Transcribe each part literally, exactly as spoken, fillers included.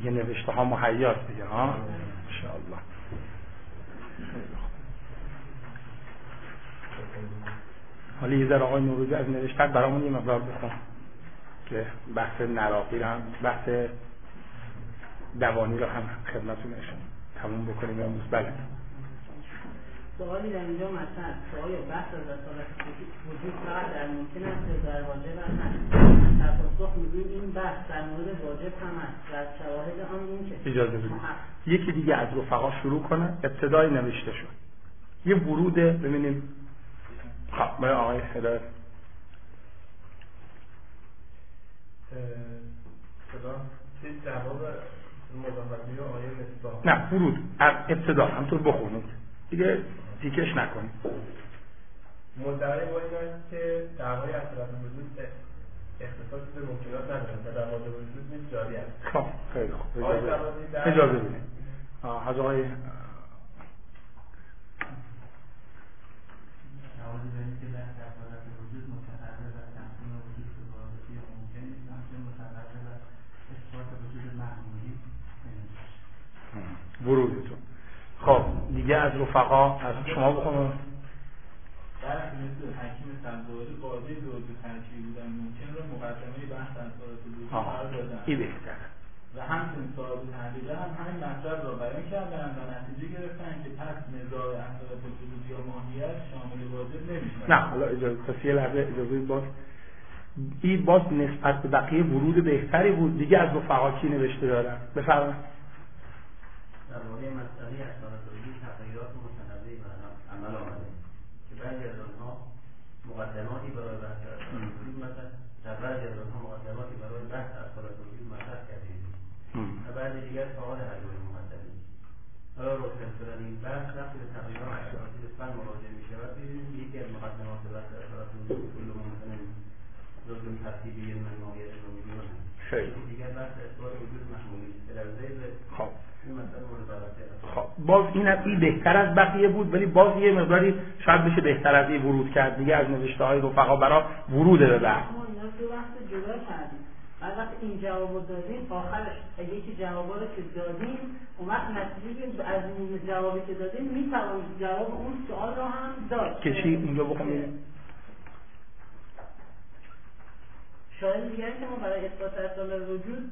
دیگه نوشته ها مهیاست دیگه ها ان شاء الله. حالا یه ذره آقای نوروزی از نوشتن برامون یه مقدار بخون که بحث نراقی رو هم بحث دوانی رو هم خدمتتون تموم بکنیم امروز. بله سوالی در اینجا مطرح است، آیا بحث از اصالت وجود فقط در ممکن است یا در واجب هم هست؟ در پاسخ میگوییم این بحث در مورد واجب هم است و از شواهد آن این که اجازه بدید یکی دیگه از رفقا شروع کنه. ابتدای نوشته شد یه وروده ببینیم. خب برای آقای هدایت صدا چه جواب مضافتی آیه مصباح؟ نه ورود از ابتدا همطور بخونید دیگه تیکش نکنید. مدعی با این است که دعوای اصالت وجود اختصاصی به ممکنات ندارد و در واجب وجود نیز جاری است. خب خیلی خوب اجازه بدید. آه از آقای ورودتون. خب دیگه از رفقا از شما بخونم. در مثل حکیم سنجاری قاضی زوج ترکیبی بودن ممکن رو مقدمه بحث از صورت وجود قرار دادن. این بهتره. و همچنین صاحب تحلیل هم همین مطلب را بیان کردن و نتیجه گرفتن که پس نزاع اصالت وجود یا ماهیت شامل واجب نمیشه. نه حالا اجازه پس یه لحظه اجازه باز این باز نسبت به بقیه ورود بهتری بود. دیگه از رفقا کی نوشته دارن؟ بفرمایید. در واقع مسئله اصالت وجود تغییرات متنوعی بر عمل آمده که بعضی از آنها مقدماتی برای بحث اصالت وجود مطرح در بعضی از آنها مقدماتی برای بحث اصالت وجود مطرح کردید و بعضی دیگر سوال هر دوی مقدمی. آیا روشن شدن این بحث وقتی به تغییرات اساسی فن مراجعه می شود ببینیم یکی از مقدمات بحث اصالت وجود کل ممکن لازم ترتیبی من ماهیت وجود خیلی دیگر بحث اثبات وجود محمولی است. در ذیل خب این مسئله مورد بررسی است. خب باز این از این بهتر از بقیه بود ولی باز یه مقداری شاید بشه بهتر از این ورود کرد دیگه از نوشته های رفقا برای ورود به بحث. ما اینا دو بحث جدا کردیم. بعد وقتی این جوابو دادیم آخرش یکی جوابا رو که دادیم اون وقت نتیجه از این جوابی که دادیم میتوانیم جواب اون سوال رو هم داد. کشی اونجا بخونیم. شاید دیگه که ما برای اثبات اصالت وجود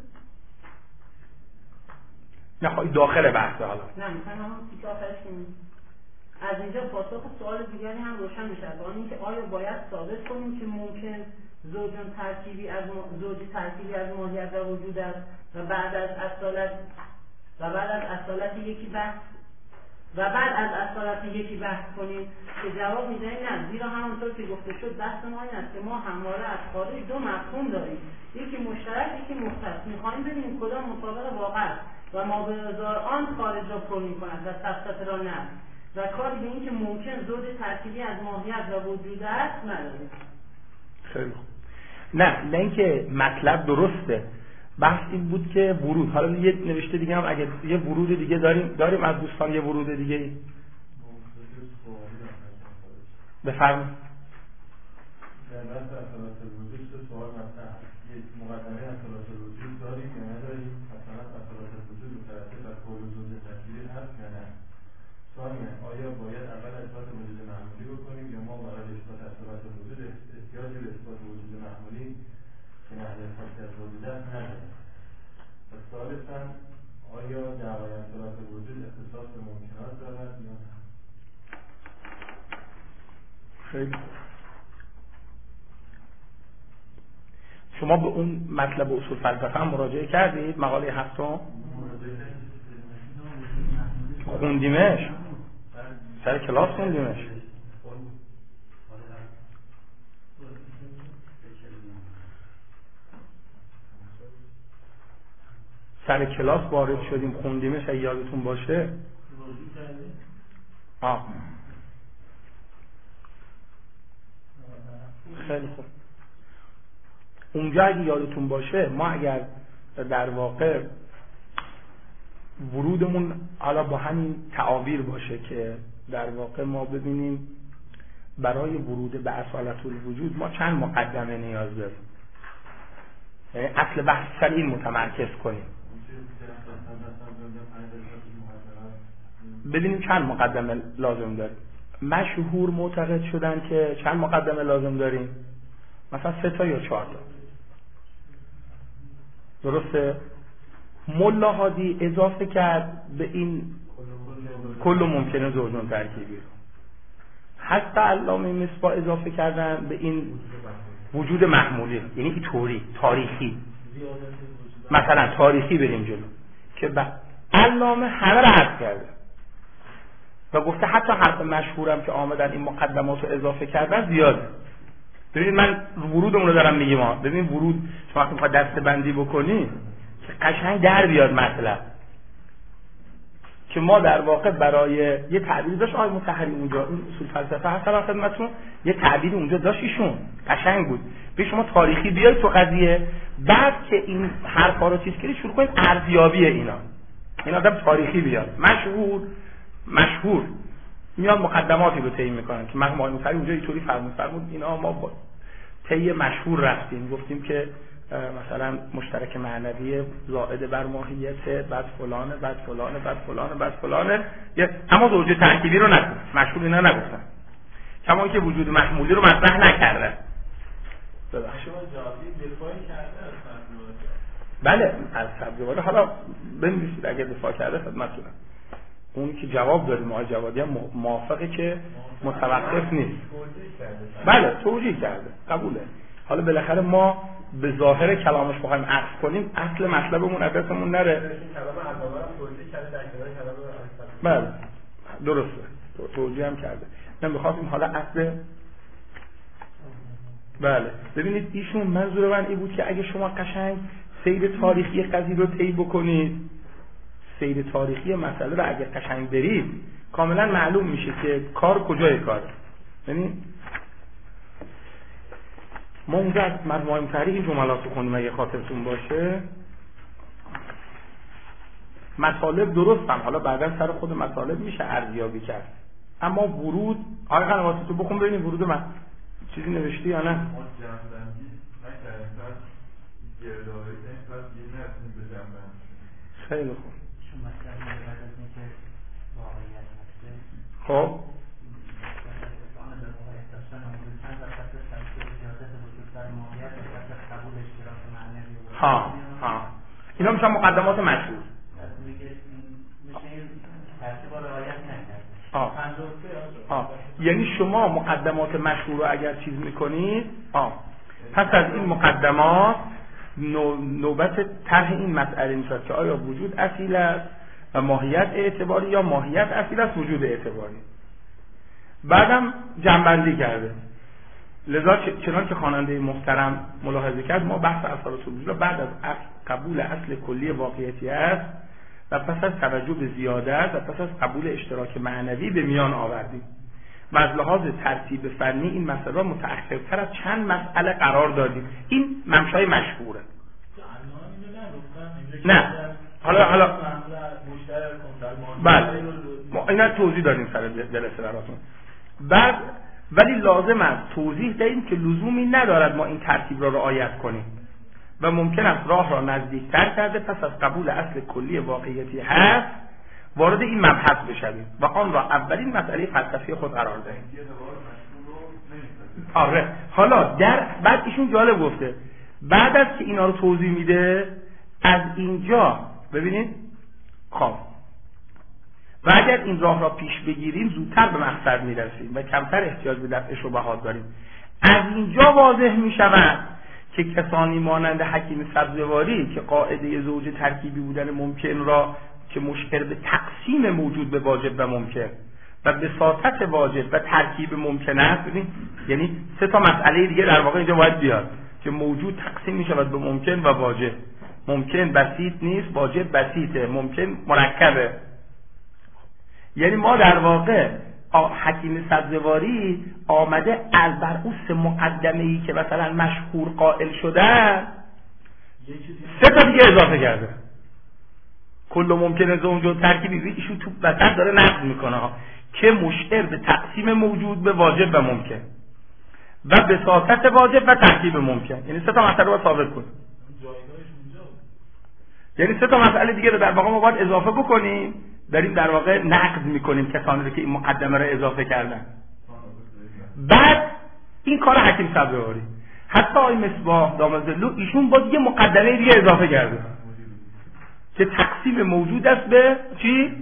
نه داخل بحثه حالا نه مثلا همون تیک آخرش از اینجا پاسخ سوال دیگری هم روشن میشه آن اینکه آیا باید ثابت کنیم که ممکن زوجان ترکیبی از زوجی ترکیبی از ماهیت و وجود است و بعد از اصالت و بعد از اصالت یکی بحث و بعد از اصالت یکی بحث کنیم که جواب میده نه، زیرا همونطور که گفته شد بحث ما این است که ما همواره از خارج دو مفهوم داریم، یکی مشترک یکی مختص. میخوایم ببینیم کدام مطابق واقع است و ما به ازار آن خارج را پر میکند و تفسیر را نه و کاری به این که ممکن زوج ترکیبی از ماهیت و وجود است نداریم. خیلی خوب. نه نه اینکه مطلب درسته، بحث این بود که ورود. حالا یه نوشته دیگه هم اگه یه ورود دیگه داریم داریم از دوستان یه ورود دیگه بفرمایید. در بحث اصالت الوجود سه سوال مطرح است. یک مقدمه اصالت الوجود داریم یا نداریم؟ مثلا اصالت الوجود مترتب بر قول زوج ترکیبی هست یا نه؟ ثانیاً آیا باید اول اثبات وجود معمولی بکنیم یا ما برای اثبات اصالت الوجود احتیاجی به اثبات وجود معمولی که نحوه خاصی از وجود است نداریم؟ و ثالثاً آیا دعوای اصالت الوجود اختصاص به ممکنات دارد یا نه؟ خیلی شما به اون مطلب اصول فلسفه هم مراجعه کردید؟ مقاله هفتم خوندیمش؟ سر کلاس خوندیمش؟ سر کلاس وارد شدیم خوندیمش اگه یادتون باشه. آه خیلی خوب. اونجا اگه یادتون باشه ما اگر در واقع ورودمون حالا با همین تعابیر باشه که در واقع ما ببینیم برای ورود به اصالت الوجود ما چند مقدمه نیاز داریم، یعنی اصل بحث سر این متمرکز کنیم. ببینیم چند مقدمه لازم داریم. مشهور معتقد شدن که چند مقدمه لازم داریم؟ مثلا سه تا یا چهار تا. درسته؟ ملا هادی اضافه کرد به این کل ممکنه زوجون ترکیبی رو. حتی علامه مصباح اضافه کردن به این وجود محمولی، یعنی این طوری تاریخی، مثلا تاریخی بریم جلو که علامه همه رو حذف کرده و گفته حتی حرف مشهورم که آمدن این مقدمات رو اضافه کردن زیاده. ببینید من ورودمون رو دارم میگم ها. ببین ورود شما وقتی میخواد دسته بندی بکنی که قشنگ در بیاد مطلب، که ما در واقع برای یه تعبیری داشت آقای مطهری اونجا، این اصول فلسفه هست در خدمتتون، یه تعبیری اونجا داشت ایشون قشنگ بود. به شما تاریخی بیاید تو قضیه، بعد که این حرفا رو چیز کردید شروع کنید ارزیابی اینا. این آدم تاریخی بیاد، مشهور مشهور میاد مقدماتی رو طی میکنن که آقای مطهری اونجا اینطوری فرمود فرمود اینا ما با طی مشهور رفتیم، گفتیم که مثلا مشترک معنوی زائد بر ماهیت، بعد فلانه بعد فلانه بعد فلانه بعد فلانه، اما زوجه ترکیبی رو نگفتن، مشهور اینا نگفتن، کما که وجود محمولی رو مطرح نکردن. ببخشید شما جوابی دفاعی کرده از بله از سبزواره. حالا بنویسید اگه دفاع کرده خدمتتونم. اون که جواب دادیم آقای جوادی هم موافقه که متوقف نیست. بله توجیه کرده، قبوله. حالا بالاخره ما به ظاهر کلامش بخوایم عکس کنیم اصل مطلبمون ادرسمون نره. بله درسته توجیه هم کرده. من می‌خواستم حالا اصل بله ببینید ایشون منظور من این بود که اگه شما قشنگ سیر تاریخی قضیه رو طی بکنید، سیر تاریخی مسئله رو اگه قشنگ برید کاملا معلوم میشه که کار کجای کاره. یعنی ما اونجا از مرحوم مطهری این جملات رو خوندیم اگه خاطرتون باشه. مطالب درستم، حالا بعدا سر خود مطالب میشه ارزیابی کرد، اما ورود آقای قنواتی تو بخون ببینیم ورود من چیزی نوشتی یا نه؟ ما جنبندی نکردیم، پس گردآوری کنیم، پس یه نرسیم به جنبندی. خیلی خوب. چون مطلب بعد از اینکه واقعیت هسته خب ها ها اینا میشن مقدمات مشهور. آه. آه. یعنی شما مقدمات مشهور رو اگر چیز میکنید آه. پس از این مقدمات نو... نوبت طرح این مسئله میشد که آیا وجود اصیل است و ماهیت اعتباری یا ماهیت اصیل است وجود اعتباری. بعدم جنبندی کرده. لذا چنان که خواننده محترم ملاحظه کرد ما بحث اثرات وجود بعد از اصل قبول اصل کلی واقعیتی است و پس از توجه به زیادت و پس از قبول اشتراک معنوی به میان آوردیم و از لحاظ ترتیب فنی این مسئله متأخرتر از چند مسئله قرار دادیم. این ممشای مشهوره. نه حالا حالا بله ما اینا توضیح دادیم سر جلسه براتون. بعد ولی لازم است توضیح دهیم که لزومی ندارد ما این ترتیب را رعایت کنیم و ممکن است راه را نزدیکتر کرده پس از قبول اصل کلی واقعیتی هست وارد این مبحث بشویم و آن را اولین مسئله فلسفی خود قرار دهیم. آره حالا در بعد ایشون جالب گفته بعد از که اینا رو توضیح میده از اینجا ببینید خب و اگر این راه را پیش بگیریم زودتر به مقصد میرسیم و کمتر احتیاج به دفع شبهات داریم. از اینجا واضح میشود که کسانی مانند حکیم سبزواری که قاعده زوج ترکیبی بودن ممکن را که مشکل به تقسیم موجود به واجب و ممکن و بساطت واجب و ترکیب ممکن است، یعنی سه تا مسئله دیگه در واقع اینجا باید بیاد که موجود تقسیم می شود به ممکن و واجب. ممکن بسیط نیست، واجب بسیطه، ممکن مرکبه. یعنی ما در واقع حکیم سبزواری آمده از بر اون سه مقدمه‌ای که مثلا مشهور قائل شدن سه تا دیگه اضافه کرده. کل ممکنه زوج و ترکیبی ایشون تو وسط داره نقد میکنه که مشعر به تقسیم موجود به واجب و ممکن و بساطت واجب و ترکیب ممکن، یعنی سه تا مسئله رو ثابت کنه. یعنی سه تا مسئله دیگه رو در واقع ما باید اضافه بکنیم، داریم در واقع نقد میکنیم کسانی رو که این مقدمه رو اضافه کردن. بعد این کار حکیم صبرواری، حتی آقای مصباح دامادلو ایشون باز یه مقدمه دیگه اضافه کرده که تقسیم موجود است به چی؟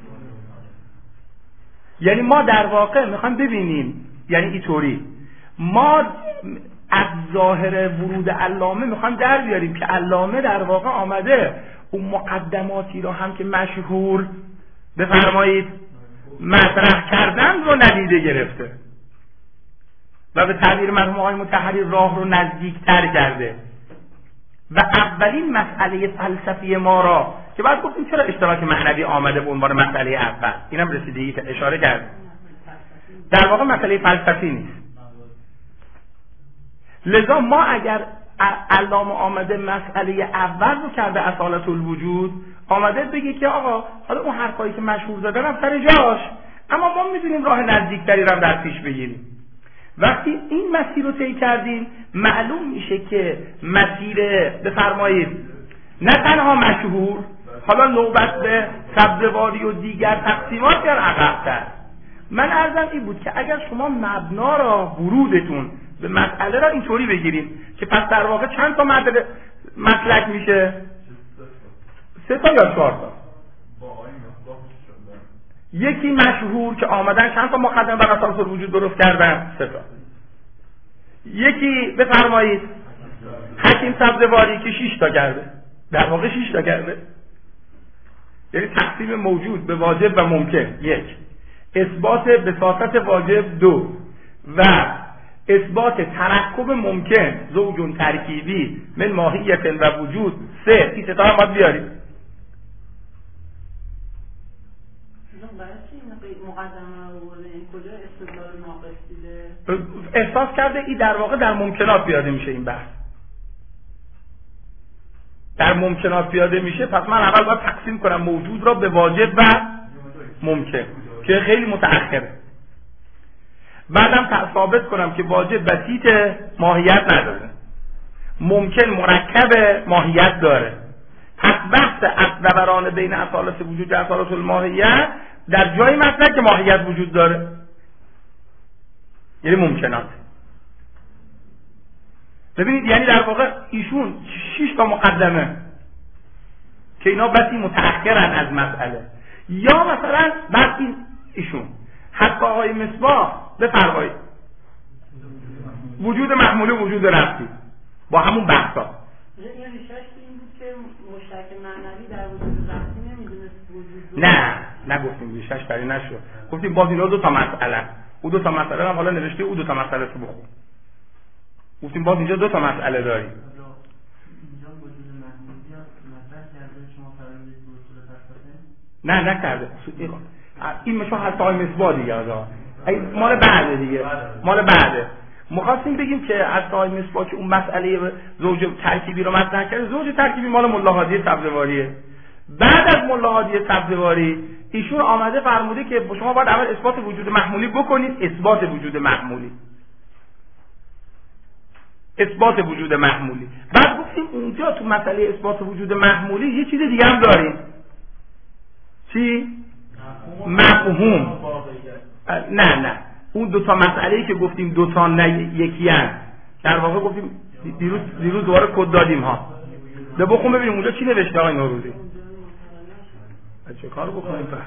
یعنی ما در واقع میخوایم ببینیم، یعنی اینطوری ما از ظاهر ورود علامه میخوایم در بیاریم که علامه در واقع آمده اون مقدماتی رو هم که مشهور بفرمایید مطرح کردن رو ندیده گرفته و به تعبیر مرحوم آقای مطهری راه رو نزدیکتر کرده و اولین مسئله فلسفی ما را که بعد گفتیم چرا اشتراک معنوی آمده به عنوان مسئله اول، اینم رسیدگی اشاره کرد، در واقع مسئله فلسفی نیست. لذا ما اگر علامه آمده مسئله اول رو کرده اصالت الوجود، آمده بگه که آقا حالا اون حرفایی که مشهور زدن هم سر جاش، اما ما میدونیم راه نزدیکتری رو در پیش بگیریم. وقتی این مسیر رو طی کردیم معلوم میشه که مسیر بفرمایید نه تنها مشهور، حالا نوبت به سبزواری و دیگر تقسیمات بیار عقب‌تر. من عرضم این بود که اگر شما مبنا را ورودتون به مسئله را اینطوری بگیریم که پس در واقع چند تا مسلک میشه؟ سه تا یا چهار تا؟ یکی مشهور که آمدن چند تا مقدمه بر اساس وجود درست کردن، سه تا. یکی بفرمایید حکیم سبزواری که شش تا کرده، در واقع شش تا کرده، یعنی تقسیم موجود به واجب و ممکن یک، اثبات بساطت واجب دو، و اثبات ترکب ممکن زوج ترکیبی من ماهیت و وجود سه. این سه تا هم باید بیاریم. احساس کرده این در واقع در ممکنات پیاده میشه، این بحث در ممکنات پیاده میشه، پس من اول باید تقسیم کنم موجود را به واجب و ممکن که خیلی متأخره، بعدم ثابت کنم که واجب بسیط ماهیت نداره، ممکن مرکب ماهیت داره. پس بحث اصلوران بین اصالت وجود و اصالت الماهیت در جای مطلق که ماهیت وجود داره، یعنی ممکنات. ببینید یعنی در واقع ایشون شش تا مقدمه که اینا بسی متأخرن از مسئله، یا مثلا بعد این ایشون حتی آقای مصباح بفرمایید وجود محمولی وجود رفتی با همون بحثا. این ریشش این بود که مشترک معنوی در وجود رفتی نمیدونست وجود. نه نگفتیم ریشش داری نشد، گفتیم باز اینا دو تا مسئله، او دو تا مسئله هم حالا نوشته او دو تا مسئله رو بخون، گفتیم باز اینجا دو تا مسئله داریم. اینجا وجود محمولی مطرح کرده شما فرض به اصول فلسفه؟ نه نکرده، این میشه حتی آقای مصباح دیگه، مال بعده دیگه، مال بعده. مخواستیم بگیم که از آقای مصباح که اون مسئله زوج ترکیبی رو مطرح کرده، زوج ترکیبی مال ملا هادی سبزواریه. بعد از ملا هادی سبزواری ایشون آمده فرموده که شما باید اول اثبات وجود محمولی بکنید، اثبات وجود محمولی اثبات وجود محمولی. بعد گفتیم اونجا تو مسئله اثبات وجود محمولی یه چیز دیگه هم داریم. چی؟ مفهوم. نه نه اون دو تا مسئله‌ای که گفتیم دو تا نه یکی ان، در واقع گفتیم دیروز دیروز دوباره کد دادیم ها. ده بخون ببینیم اونجا چی نوشته آقای نوروزی. چه کار بکنیم پس؟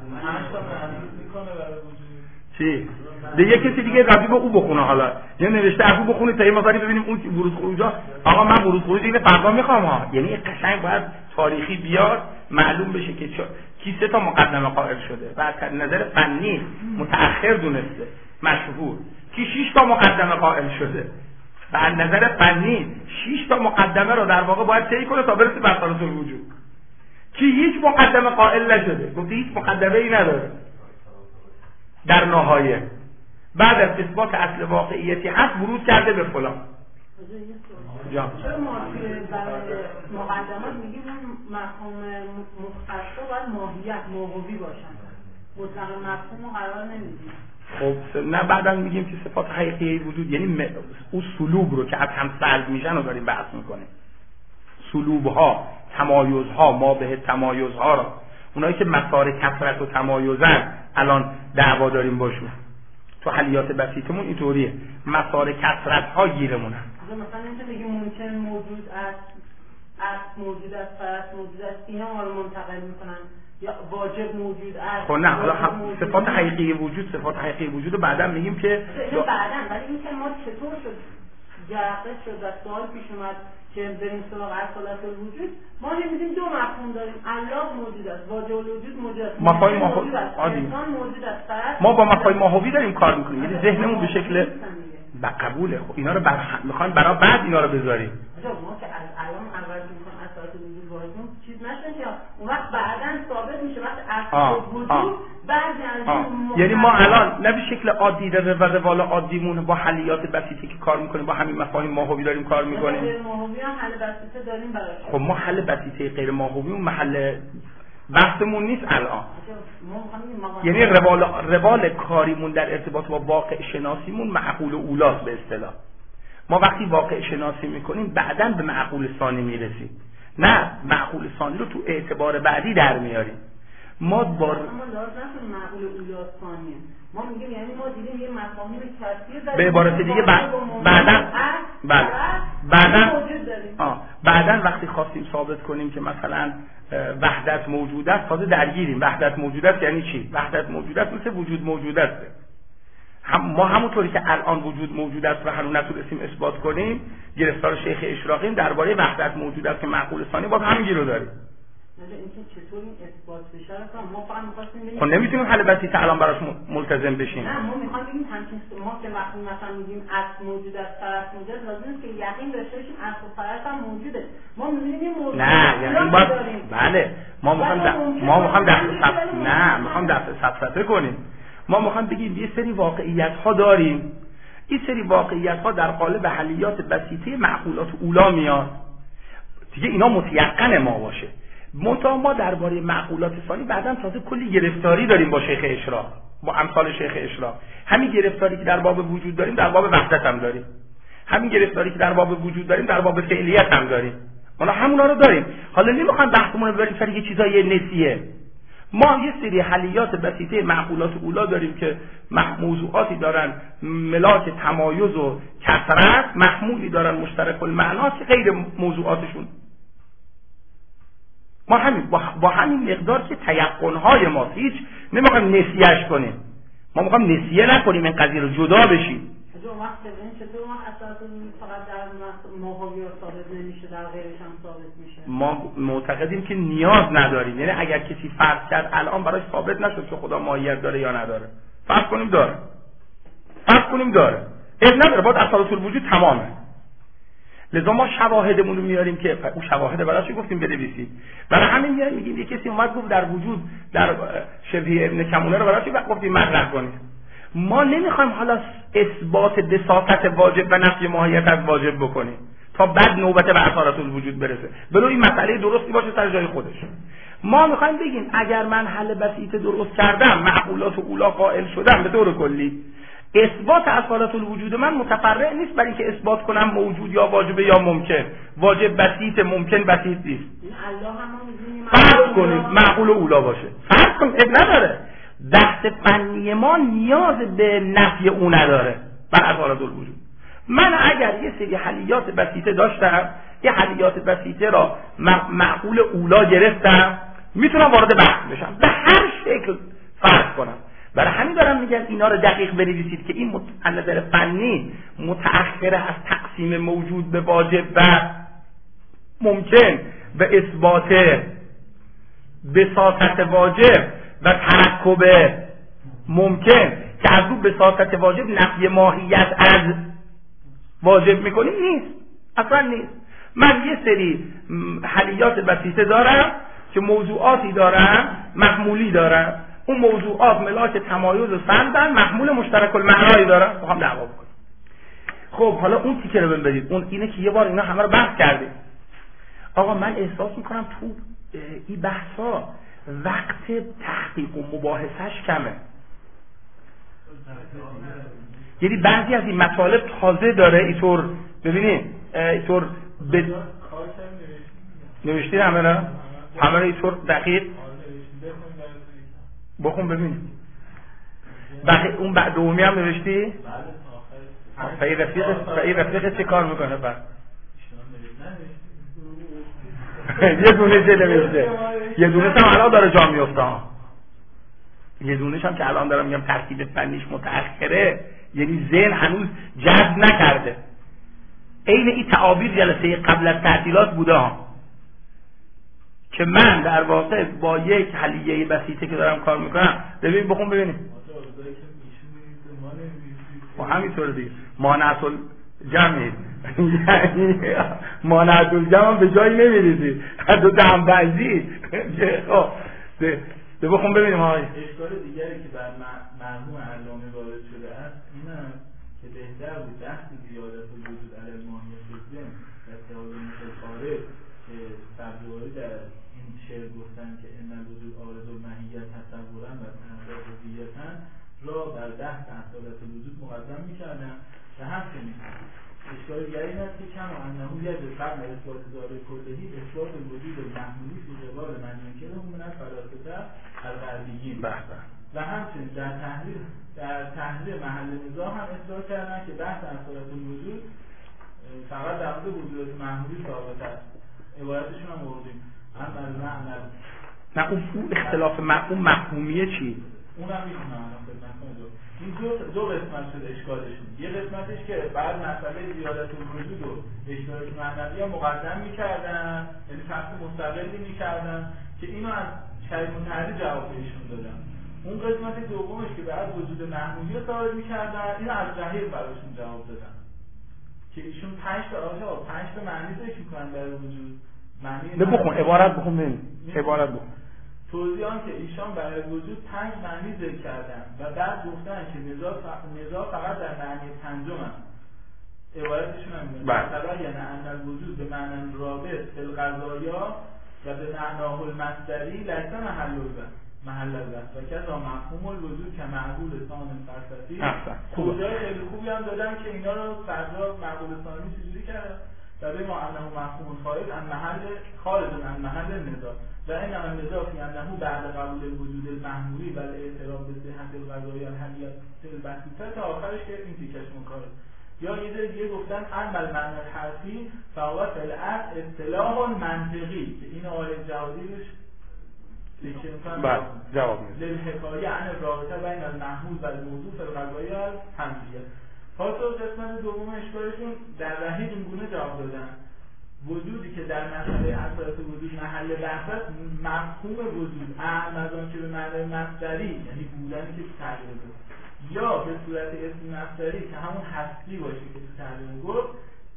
چی؟ ده یه کسی دیگه ربطی به او بخونه، حالا یه نوشته افو بخونید تا یه مقداری ببینیم اون ورود خروجا. آقا من ورود خروج اینو فردا میخوام ها، یعنی قشنگ باید تاریخی بیاد معلوم بشه که کی سه تا مقدمه قائل شده و از نظر فنی متأخر دونسته مشهور، کی شش تا مقدمه قائل شده و از نظر فنی شش تا مقدمه رو در واقع باید طی کنه تا برسه به اصالت الوجود، کی هیچ مقدمه قائل نشده، گفته هیچ مقدمه ای نداره در نهایه، بعد از اثبات اصل واقعیتی هست ورود کرده به فلان. چرا ما برای مقدمات میگیم مفهوم مختص باید ماهیت موهوی باشن، مطلق مفهوم رو قرار نمیدیم؟ خب نه بعدا میگیم که صفات حقیقی وجود یعنی اون سلوب رو که از هم سلب میشن رو داریم بحث میکنیم. سلوب ها تمایزها، ما به تمایزها را، اونایی که مسار کثرت و تمایزن الان دعوا داریم باشون. تو حلیات بسیطمون اینطوریه، مسار کثرت ها گیرمونه. مثلا اینکه بگیم ممکن موجود است، است موجود است، فرست موجود است، اینا ما رو منتقل میکنن، یا واجب موجود است. خب نه، حالا صفات حقیقی وجود، صفات حقیقی وجود رو بعدا میگیم که اینو بعدا، ولی اینکه ما چطور شد جرقه شد و سوال پیش اومد که بریم سراغ اصالت الوجود، ما نمیدیم دو مفهوم داریم، الله موجود است، واجب الوجود موجود است، مفاهیم موجود است، عادی. انسان موجود است، فرست ما با مفاهیم ماهوی داریم کار میکنیم، یعنی ذهنمون به شکل با قبوله. خب اینا رو بر... میخوایم برای بعد اینا رو بذاریم. ما که از الان اول میخوام اصالت الوجود واردمون چیز نشه یا اون وقت بعداً ثابت میشه وقت اصالت الوجود بعد از یعنی ما الان نه به شکل عادی در روال عادیمون با حلیات بسیطی که کار میکنیم، با همین مفاهیم ماهوی داریم کار میکنیم. غیر ماهوی هم حل بسیطه داریم براش. خب ما حل بسیطه غیر ماهوی اون محل بحثمون نیست الان. یعنی روال روال کاریمون در ارتباط با واقع شناسیمون معقول اولاست به اصطلاح. ما وقتی واقع شناسی میکنیم بعداً به معقول ثانی میرسیم، نه معقول ثانی رو تو اعتبار بعدی در میاریم. ما با ما لازم نکنیم معقول اولاست ثانیه، ما میگیم یعنی ما دیدیم یه مفاهیم کثیر داریم، به عبارت دیگه بعداً بعد بعداً آه بعداً وقتی خواستیم ثابت کنیم که مثلا وحدت موجود است، تازه درگیریم. وحدت موجود است یعنی چی؟ وحدت موجود است مثل وجود موجود است. هم ما همونطوری که الان وجود موجود است و هنوز نتونستیم اثبات کنیم، گرفتار شیخ اشراقیم درباره وحدت موجود است که معقول ثانی باز همین رو داریم. اینکه چطور این اثبات بشه ما فقط می‌خواستیم ببینیم. خب نمیتونیم حل بسیطه الان براش ملتزم بشیم. نه ما می‌خوایم ببینیم همین ما که وقتی مثلا میگیم اصل موجود است، فرض موجود است، لازم است که یقین داشته باشیم اصل و فرض هم موجوده. ما می‌بینیم این موجود نه یعنی باید بله ما می‌خوایم ما می‌خوایم دست نه می‌خوایم دست سفسطه کنیم. ما می‌خوایم بگیم یه سری واقعیت‌ها داریم، این سری واقعیت‌ها در قالب حلیات بسیطه معقولات اولا میاد دیگه، اینا متيقن ما باشه. منتها ما درباره معقولات ثانی بعداً تازه کلی گرفتاری داریم با شیخ اشراق، با امثال شیخ اشراق. همین گرفتاری که در باب وجود داریم در باب وحدت هم داریم، همین گرفتاری که در باب وجود داریم در باب فعلیت هم داریم. ما همونا رو داریم. حالا نمیخوام بحثمون رو ببریم سر یه چیزای نسیه. ما یه سری حلیات بسیطه معقولات اولا داریم که موضوعاتی دارن ملاک تمایز و کثرت، محمولی دارن مشترک المعنا که غیر موضوعاتشون. ما همین با, با همین مقدار که تیقن‌های ما هیچ نمیخوایم نسیه‌اش کنیم، ما میخوایم نسیه نکنیم، این قضیه رو جدا بشیم. چطور وقت این چطور ما اساساً فقط در ماهوی ثابت نمیشه، در غیرش هم ثابت میشه؟ ما معتقدیم که نیاز نداریم. یعنی اگر کسی فرض کرد الان براش ثابت نشد که خدا ماهیت داره یا نداره، فرض کنیم داره، فرض کنیم داره، اب نداره، باید اصالت الوجود تمامه. لذا ما شواهدمون رو میاریم که اون شواهد براش گفتیم بنویسید. برای همین میاریم میگیم یه کسی اومد گفت در وجود در شبیه ابن کمونه رو براش گفتیم مطرح کنید. ما نمیخوایم حالا اثبات بساطت واجب و نفی ماهیت از واجب بکنیم تا بعد نوبت به اصالت الوجود برسه، ولو این مسئله درستی باشه سر جای خودش. ما میخوایم بگیم اگر من حل بسیطه درست کردم، معقولات اولا قائل شدم، به طور کلی اثبات اصالت الوجود من متفرع نیست برای اینکه اثبات کنم موجود یا واجب یا ممکن. واجب بسیط، ممکن بسیط نیست. الله هم می‌دونیم فرض کنیم معقول اولا باشه، فرض کنیم اب نداره. بحث فنی ما نیاز به نفی او نداره بر اصالت الوجود. من اگر یه سری حلیات بسیطه داشتم، یه حلیات بسیطه را معقول اولا گرفتم، میتونم وارد بحث بشم به هر شکل فرض کنم. برای همین دارم میگم اینا رو دقیق بنویسید که این از نظر فنی متأخره از تقسیم موجود به واجب و ممکن به اثبات بساطت واجب و ترکب ممکن که از رو بساطت واجب نفی ماهیت از واجب میکنیم نیست، اصلا نیست. من یه سری حلیات بسیطه دارم که موضوعاتی دارم، محمولی دارم، اون موضوعات ملاک تمایز و سندن، محمول مشترک المعنایی دارن، با هم دعوا بکنیم. خب حالا اون تیکه رو ببینید، اون اینه که یه بار اینا همه رو بحث کردیم. آقا من احساس میکنم تو این بحثا وقت تحقیق و مباحثش کمه. یعنی بعضی از این مطالب تازه داره اینطور ببینید اینطور ب... نوشتی همه را؟ همه را اینطور دقیق بخون ببین. بقیه اون بعد دومی هم نوشتی؟ فعی رفیق فعی رفیق چه کار میکنه بعد؟ یه دونه چه نوشته؟ یه دونه هم الان داره جا میفته. یه دونش هم که الان دارم میگم ترتیب فنیش متأخره، یعنی ذهن هنوز جذب نکرده. عین این تعابیر جلسه قبل از تعطیلات بوده ها که من در واقع با یک حلیه بسیطه که دارم کار میکنم. ببین بخون ببینیم و همینطور دیگه مانعت الجمع یعنی مانعت الجمع به جایی نمیریزی دو دهم بعضی. خب بخون ببینیم های اشکال دیگری که بر مرحوم علامه وارد شده است این است که بهتر بود بحث زیادت وجود علی ماهیت ذهن و اتحاد مثل خارج که سبزواری در این شعر گفتن که ان الوجود عارض الماهیت تصورا و تنظر ذیتا را بر بحث اصالت وجود مقدم میکردن و همچنین اشکال دیگری این است که کما انه یجب قبل اثبات ذات کلهی اثبات وجود محمولی فی قبال من یمکنه من الفلاسفه الغربیین و همچنین در تحریر در تحریر محل نزاع هم اصرار کردن که بحث اصالت الوجود فقط در مورد وجود محمولی ثابت است. عبارتشون هم آوردیم. اما المعنى نه اون اختلاف مفهوم مفهومیه چی؟ اونم میخونم الان خدمتتون. این دو دو قسمت شده اشکالشون. یه قسمتش که بعد مسئله زیادت الوجود و اشتراک معنوی ها مقدم میکردن، یعنی فصل مستقلی میکردن که اینو از شریف متحری جواب بهشون دادن. اون قسمت دومش که بعد وجود محمولی رو ثابت میکردن، اینو از ظاهر براشون جواب دادن که ایشون پنج تا آجا پنج تا معنی ذکر میکنن در وجود. معنی نه بخون عبارت بخون ببین عبارت بخون. توضیح آن که ایشان برای وجود پنج معنی ذکر کردن و بعد گفتن که نزاع نزاع فقط در معنی پنجم است. عبارتشون هم مثلا یعنی ان الوجود به معنی رابط فی القضایا و به معناه المصدری لیس محل البحث محل البحث و کذا مفهوم الوجود که معقول ثان فلسفی. توضیح خیلی خوبی هم دادن که اینا رو فردا معقول ثانی چجوری کردن و به ما انه مفهوم خارج عن محل خارج عن محل نزاع و این النزاع فی انه بعد قبول الوجود المحمولی و الاعتراف به صحت القضایا الحلیه البسیطه تا آخرش که این تیکش مکاره. یا یه دیگه گفتن عمل معنی حرفی فوات العقل اصطلاح منطقی که این آیه جوادی روش ذکر می‌کنن. بله جواب میده. للحکایه عن الرابطه بین المحمول و الموضوع فی القضایا الحمزیه. پاسخ قسمت دوم اشکالشون در رهید اینگونه جواب دادن وجودی که در مسئله اصالت وجود محل بحث است مفهوم وجود اعم از آن که به معنی مصدری یعنی بودنی که تغییر بود یا به صورت اسم مصدری که همون هستی باشه که تو تغییر گفت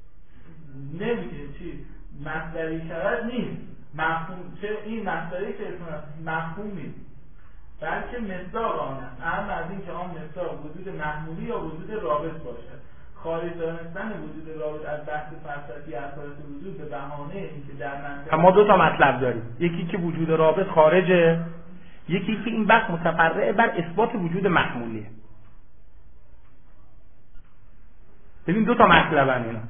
نمیشه چی مصدری شود نیست مفهوم چه این مصدری که اسم مفهوم نیست بلکه مصداق آن است اعم از این که آن مصداق وجود محمولی یا وجود رابط باشد. خارج دانستن وجود رابط از بحث فلسفی اصالت وجود به بهانه اینکه در منطق ما دو تا مطلب داریم، یکی که وجود رابط خارجه، یکی که این بحث متفرع بر اثبات وجود محمولیه. ببین دو تا مطلبن اینا.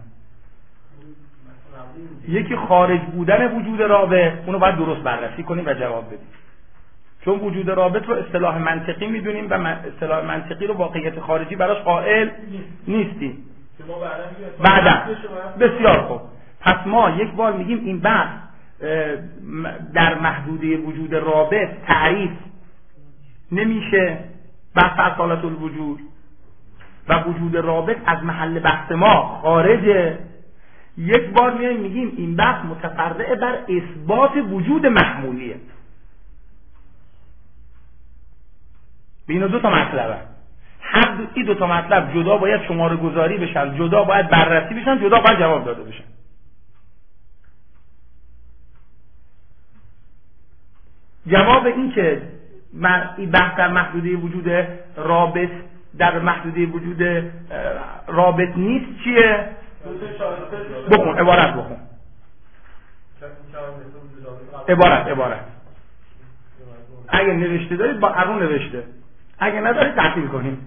یکی خارج بودن وجود رابط، اونو باید درست بررسی کنیم و جواب بدیم. چون وجود رابط رو اصطلاح منطقی میدونیم و اصطلاح منطقی رو واقعیت خارجی براش قائل نیستیم. بعدا بسیار خوب. پس ما یک بار میگیم این بحث در محدوده وجود رابط تعریف نمیشه بحث اصالت الوجود و وجود رابط از محل بحث ما خارجه. یک بار میایم میگیم این بحث متفرع بر اثبات وجود محمولیه. اینا دو تا مطلبه. هر دو این دو تا مطلب جدا باید شماره گذاری بشن، جدا باید بررسی بشن، جدا باید جواب داده بشن. جواب این که این بحث در محدوده وجود رابط در محدوده وجود رابط نیست چیه؟ بخون عبارت بخون عبارت عبارت اگه نوشته دارید با ارون نوشته، اگه ندارید تعطیل کنیم.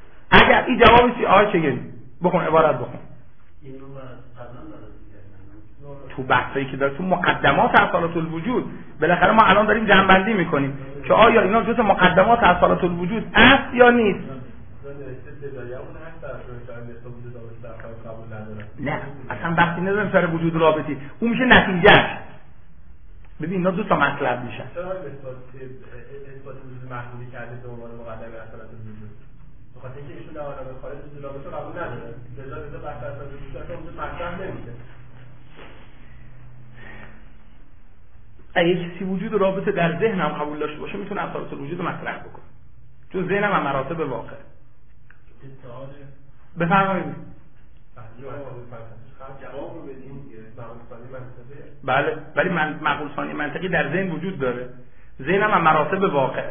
اگر این جوابی چی آقای چگلی بخون عبارت بخون. تو بحثایی که داره تو مقدمات اصالت الوجود. بالاخره ما الان داریم جمع‌بندی میکنیم که آیا اینا جزء مقدمات اصالت الوجود است یا نیست. نه اصلا وقتی نداریم سر وجود رابطی، اون میشه نتیجهش. ببین اینا دو تا مطلب میشن. چرا اثبات اثبات وجود محمولی کرده به عنوان مقدمه اصالت الوجود؟ بخاطر اینکه ایشون در عالم خارج وجود رابطه قبول نداره. لذا لذا بحث اصالت الوجود اصلا وجود مطرح نمیشه. اگه کسی وجود رابطه در ذهنم قبول داشته باشه میتونه اصالت الوجود مطرح بکنه. چون ذهنم هم مراتب واقع. بفرمایید. جواب رو بدیم معقول ثانی منطقی. بله ولی من معقول ثانی منطقی در ذهن وجود داره. ذهنم هم مراتب واقع.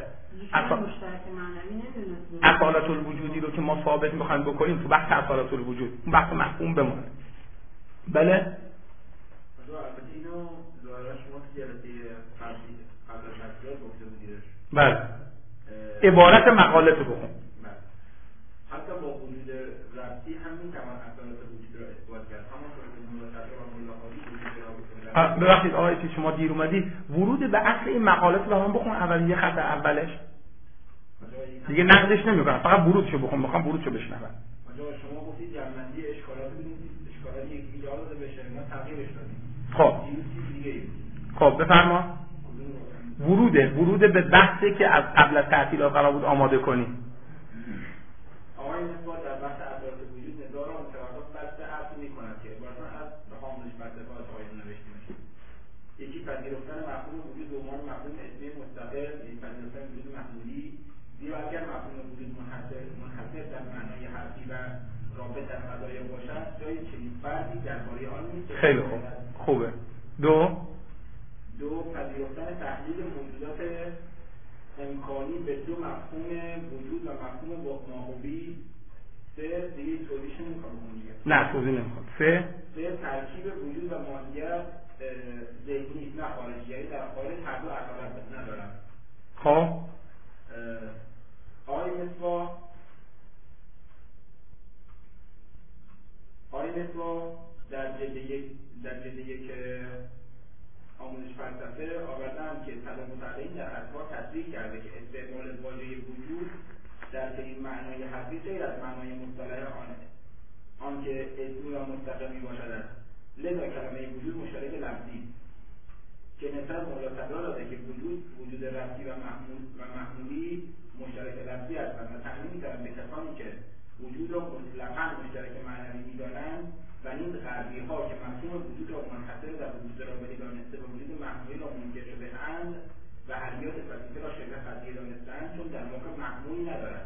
اصالت الوجودی رو که ما ثابت می‌خوایم بکنیم تو بحث اصالت الوجود، اون بحث مفهوم بمونه. بله. البته اینو ظاهرا شما جلسه قبلی قبل از تفسیر گفته بودیدش. بله. عبارت مقاله تو بخون. حتی با وجود ربطی هم میتوان اصالت وجود را اثبات کرد. همونطور که ملاحظه و ملاحظی وجود را بکنه. ببخشید آقای که شما دیر اومدی، ورود به اصل این مقاله رو برام بخون. اول یه خط اولش دیگه نقدش نمی‌کنم، فقط ورودشو بخون. می‌خوام ورودشو بشنوم. آقا شما گفتید جمع‌بندی اشکالات ببینید، اشکالاتی که ایجاد داده بشه ما تغییرش دادیم. خب خب بفرما. ورود ورود به بحثی که از قبل از تعطیلات قرار بود آماده کنیم. آقای نسبت در بحث اصالت وجود نظار و متوقف بحث حرف می‌کند که عبارتاً از بخامدش بحث‌های آقایون نوشته میشه. یکی پذیرفتن مفهوم وجود به عنوان مفهوم علمی مستقل، یعنی پذیرفتن وجود محمولی، زیرا اگر مفهوم وجود منحصر منحصر در معنای حرفی و رابط در قضایا باشد، جای چنین فردی درباره آن نیست. خیلی خوب. خوبه. دو دو پذیرفتن تحلیل موجودات امکانی به دو مفهوم وجود و مفهوم ماهوی. سه دیگه توضیحش نمی‌خوام بگم. نه توضیح نمی‌خوام. سه سه ترکیب وجود و ماهیت ذهنی نه خارجی، یعنی در خارج هر دو اصالت ندارن. خب آقای مصباح آقای مصباح در جلد یک در جلد یک آموزش فلسفه آوردن که طلب مطالعین در اطوار تصریح کرده که استعمال واژه وجود در چنین معنای حرفی غیر از معنای مصطلح آن آن که اسمی و مستقل میباشد است. لذا کلمه وجود مشترک لفظی که نسبت مولا تقرار داده که وجود وجود ربطی و محمول و محمولی مشترک لفظی هستند و تعمیم می‌دارند به کسانی که وجود را مطلقاً مشترک معنوی می‌دانند و نیز غربی‌ها که مفهوم وجود را منحصر در وجود رابطی دانسته و وجود محمولی را منکر شده‌اند و حیات فلسفه را شبه قطعی دانسته‌اند چون در واقع محمولی ندارد.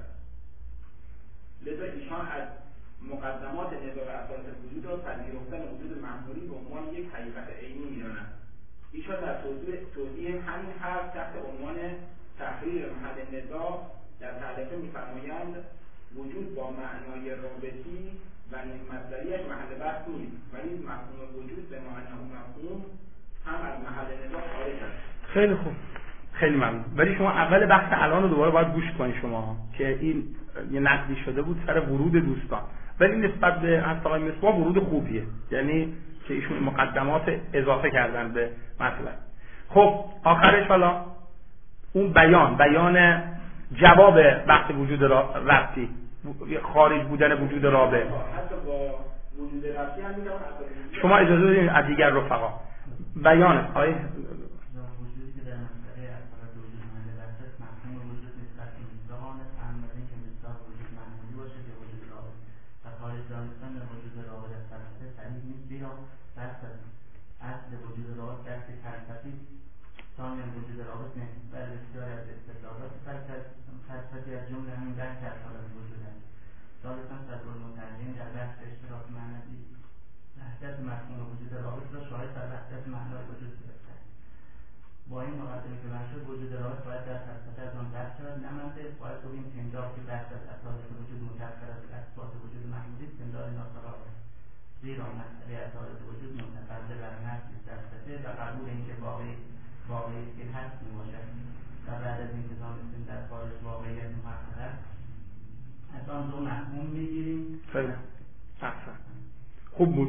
لذا ایشان از مقدمات نظام اصالت وجود را پذیرفتن وجود محمولی به عنوان یک حقیقت عینی می‌دانند. ایشان در توضیح توضیح همین حرف تحت عنوان تحریر محل نزاع در تعلیق می‌فرمایند وجود با معنای رابطی و نیز مصدریش محل بحث نیست ولی مفهوم وجود به معنای مفهوم هم از محل نزاع خارج است. خیلی خوب، خیلی ممنون. ولی شما اول بحث الان رو دوباره باید گوش کنید شما که این یه نقدی شده بود سر ورود دوستان، ولی نسبت به آقای مصباح ورود خوبیه، یعنی که ایشون مقدمات اضافه کردن به مطلب. خب آخرش حالا اون بیان بیان جواب بحث وجود ربطی، خارج بودن وجود رابع. حتی با وجود ربطی هم میتونه شما اجازه بدید از دیگر رفقا بیان آیه وجودی که در مسئله اصالت وجود محل بحث است مفهوم وجود نسبت به مصداقان تعمدی که مصداق وجود محمولی باشد یا وجود رابع و خارج دانستن وجود رابع در فلسفه صحیح نیست، زیرا بحث از اصل وجود رابع بحث فلسفی ثانیا وجود رابط نسبت بسیاری از استدلالات فلسفی از جمله همین بحث اصالت وجود است. ثالثاً صدر المترجم در بحث اشتراک معنوی وحدت مفهوم وجود رابط را شاهد بر وحدت معنای وجود گرفته است. با این مقدمه که منشأ وجود رابط باید در فلسفه از آن بحث شود، نمانده باید بگوییم که اینجا که بحث از اصالت وجود متأخر از اثبات وجود محمولی استدلال ناسراغ است، زیرا مسئله اصالت وجود متفرد بر نفی فلسفه و قبول اینکه واقعی واقعی که هست میباشد و بعد از اینکه دانستیم در خارج واقعیت محقق است از آن دو مفهوم میگیریم. خیلی احسن، خوب بود.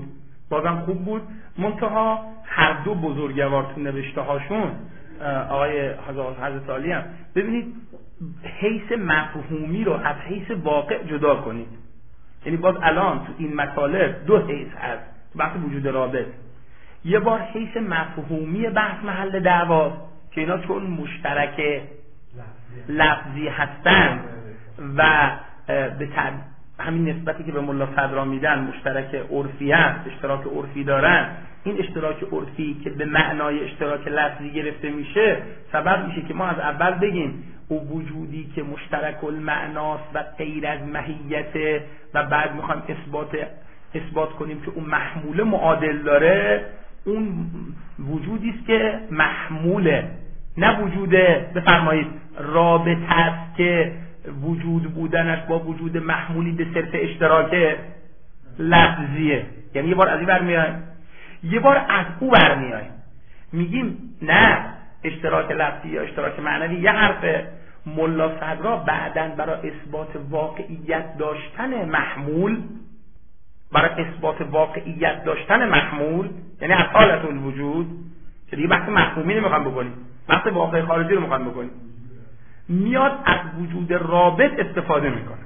بازم خوب بود. منتها هر دو بزرگوار تو نوشته هاشون، آقای حضرت عالی هم، ببینید حیث مفهومی رو از حیث واقع جدا کنید. یعنی باز الان تو این مطالب دو حیث هست تو بحث وجود رابط. یه بار حیث مفهومی بحث محل دعوا که اینا چون مشترک لفظی هستن و به همین نسبتی که به ملا صدرا میدن مشترک عرفی هست، اشتراک عرفی دارن، این اشتراک عرفی که به معنای اشتراک لفظی گرفته میشه سبب میشه که ما از اول بگیم او وجودی که مشترک المعناست و غیر از ماهیت و بعد میخوایم اثبات اثبات کنیم که اون محموله معادل داره، اون وجودی است که محموله، نه وجوده بفرمایید رابطه است که وجود بودنش با وجود محمولی به صرف اشتراک لفظیه. یعنی یه بار از این برمیایم، یه بار از او برمیایم، میگیم نه اشتراک لفظی یا اشتراک معنوی یه حرفه. ملا صدرا بعداً برای اثبات واقعیت داشتن محمول، برای اثبات واقعیت داشتن محمول، یعنی اصالت الوجود، که دیگه بحث مفهومی نمیخوام بکنیم، بحث واقع خارجی رو میخوام بکنیم، میاد از وجود رابط استفاده میکنه.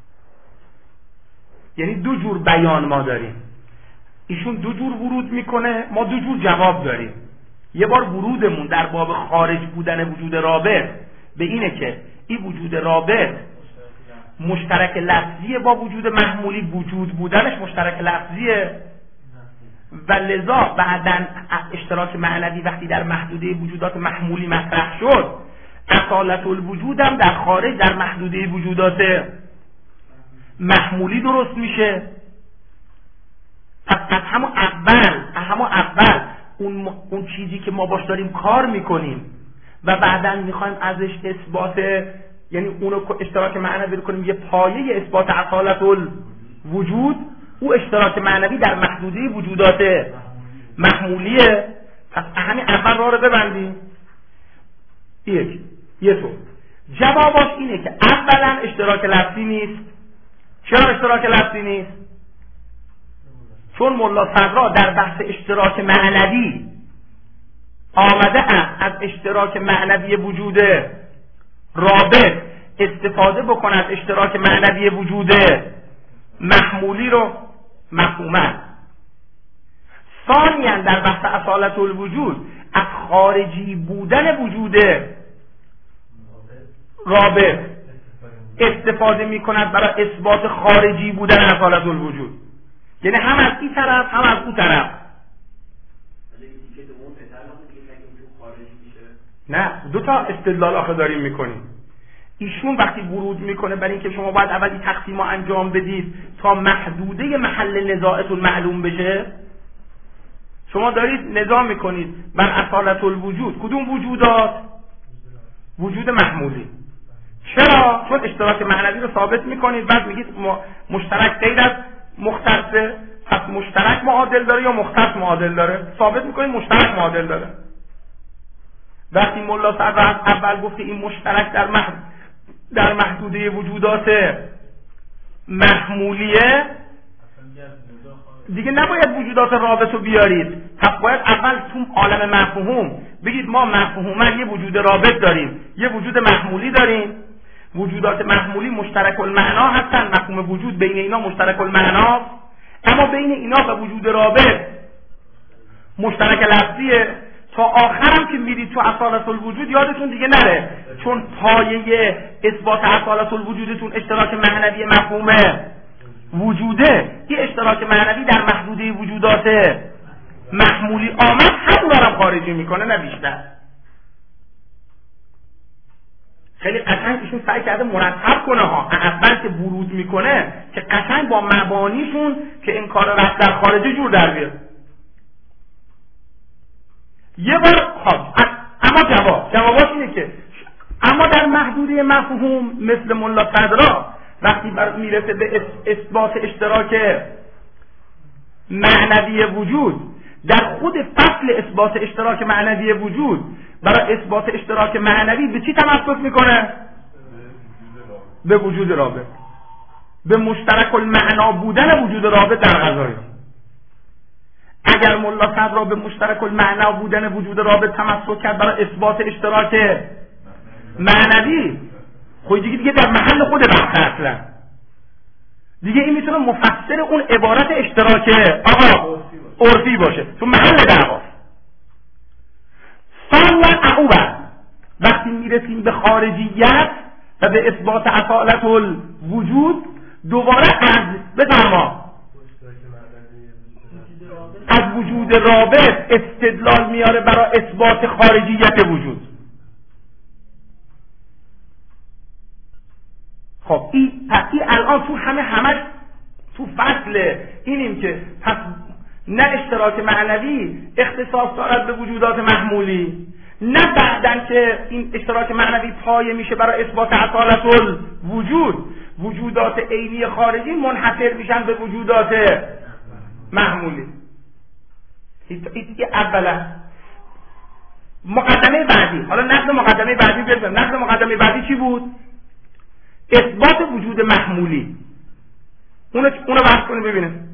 یعنی دو جور بیان ما داریم، ایشون دو جور ورود میکنه، ما دو جور جواب داریم. یه بار ورودمون در باب خارج بودن وجود رابط به اینه که این وجود رابط مشترک لفظیه با وجود محمولی، وجود بودنش مشترک لفظیه و لذا بعدن اشتراک معنوی وقتی در محدوده وجودات محمولی مطرح شد، اصالت الوجود هم در خارج در محدوده وجودات محمولی درست میشه. پس از همون اول از همون اول اون, اون چیزی که ما باش داریم کار میکنیم و بعداً میخوایم ازش اثبات، یعنی اونو اشتراک معنوی رو کنیم یه پایه اثبات اصالت الوجود، او اشتراک معنوی در محدوده وجودات محمولیه. پس همین اول راه رو ببندیم. یک یه طور جواباش اینه که اولا اشتراک لفظی نیست. چرا اشتراک لفظی نیست؟ چون ملا صدرا در بحث اشتراک معنوی آمده است از اشتراک معنوی وجود رابط استفاده بکنه از اشتراک معنوی وجود محمولی رو مفهومن. ثانیاً در بحث اصالت الوجود از خارجی بودن وجود رابط استفاده می کند برای اثبات خارجی بودن اصالت الوجود، یعنی هم از این طرف هم از اون طرف. نه، دو تا استدلال آخه داریم میکنیم. ایشون وقتی ورود میکنه برای اینکه شما باید اولی تقسیم رو انجام بدید تا محدوده محل نزاعتون معلوم بشه، شما دارید نزاع میکنید بر اصالت الوجود. کدوم وجودات؟ وجود محمولی. چرا؟ چون اشتراک معنوی رو ثابت میکنید، بعد میگید مشترک غیر از مختصه، پس مشترک معادل داره یا مختص معادل داره؟ ثابت میکنید مشترک معادل داره. وقتی ملا صدرا از اول گفته این مشترک در محد در محدوده وجودات محمولیه، دیگه نباید وجودات رابط رو بیارید. پس باید اول تو عالم مفهوم بگید ما مفهوما یه وجود رابط داریم، یه وجود محمولی داریم. وجودات محمولی مشترک المعنا هستن، مفهوم وجود بین اینا مشترک المعنا، اما بین اینا و وجود رابط مشترک لفظیه. تا آخرم که میرید تو اصالت الوجود یادتون دیگه نره، چون پایه اثبات اصالت الوجودتون اشتراک معنوی مفهوم وجوده. این اشتراک معنوی در محدوده وجودات محمولی آمد، همون رو خارجی میکنه نه بیشتر. خیلی قشنگ ایشون سعی کرده مرتب کنه ها، اول که ورود میکنه که قشنگ با مبانیشون که این کار رفت در خارجی جور در بیاد. یه بار خب اما جواب جواباش اینه که اما در محدوده مفهوم مثل ملا صدرا وقتی میرسه به اثبات اشتراک معنوی وجود، در خود فصل اثبات اشتراک معنوی وجود برای اثبات اشتراک معنوی به چی تمسک میکنه؟ به وجود رابط، به مشترک المعنا بودن وجود رابط در غذایی. اگر ملا صدرا به مشترک المعنا بودن وجود رابط تمسک کرد برای اثبات اشتراک معنوی، خب دیگه دیگه در محل خود بحث اصلا دیگه این میتونه مفسر اون عبارت اشتراک آقا عرفی باشه تو محل دعواست. ثانیا عقوبه، وقتی میرسیم به خارجیت و به اثبات اصالت الوجود، دوباره از بفرما از وجود رابط استدلال میاره برای اثبات خارجیت وجود. خب این این الان تو همه همش تو فصل اینیم که پس نه اشتراک معنوی اختصاص دارد به وجودات محمولی، نه بعدن که این اشتراک معنوی پایه میشه برای اثبات اصالت الوجود، وجودات عینی خارجی منحصر میشن به وجودات محمولی. این اولا. مقدمه بعدی، حالا نقد مقدمه بعدی بزنم. نقد مقدمه بعدی چی بود؟ اثبات وجود محمولی. اونو اونو بحث کنیم ببینیم.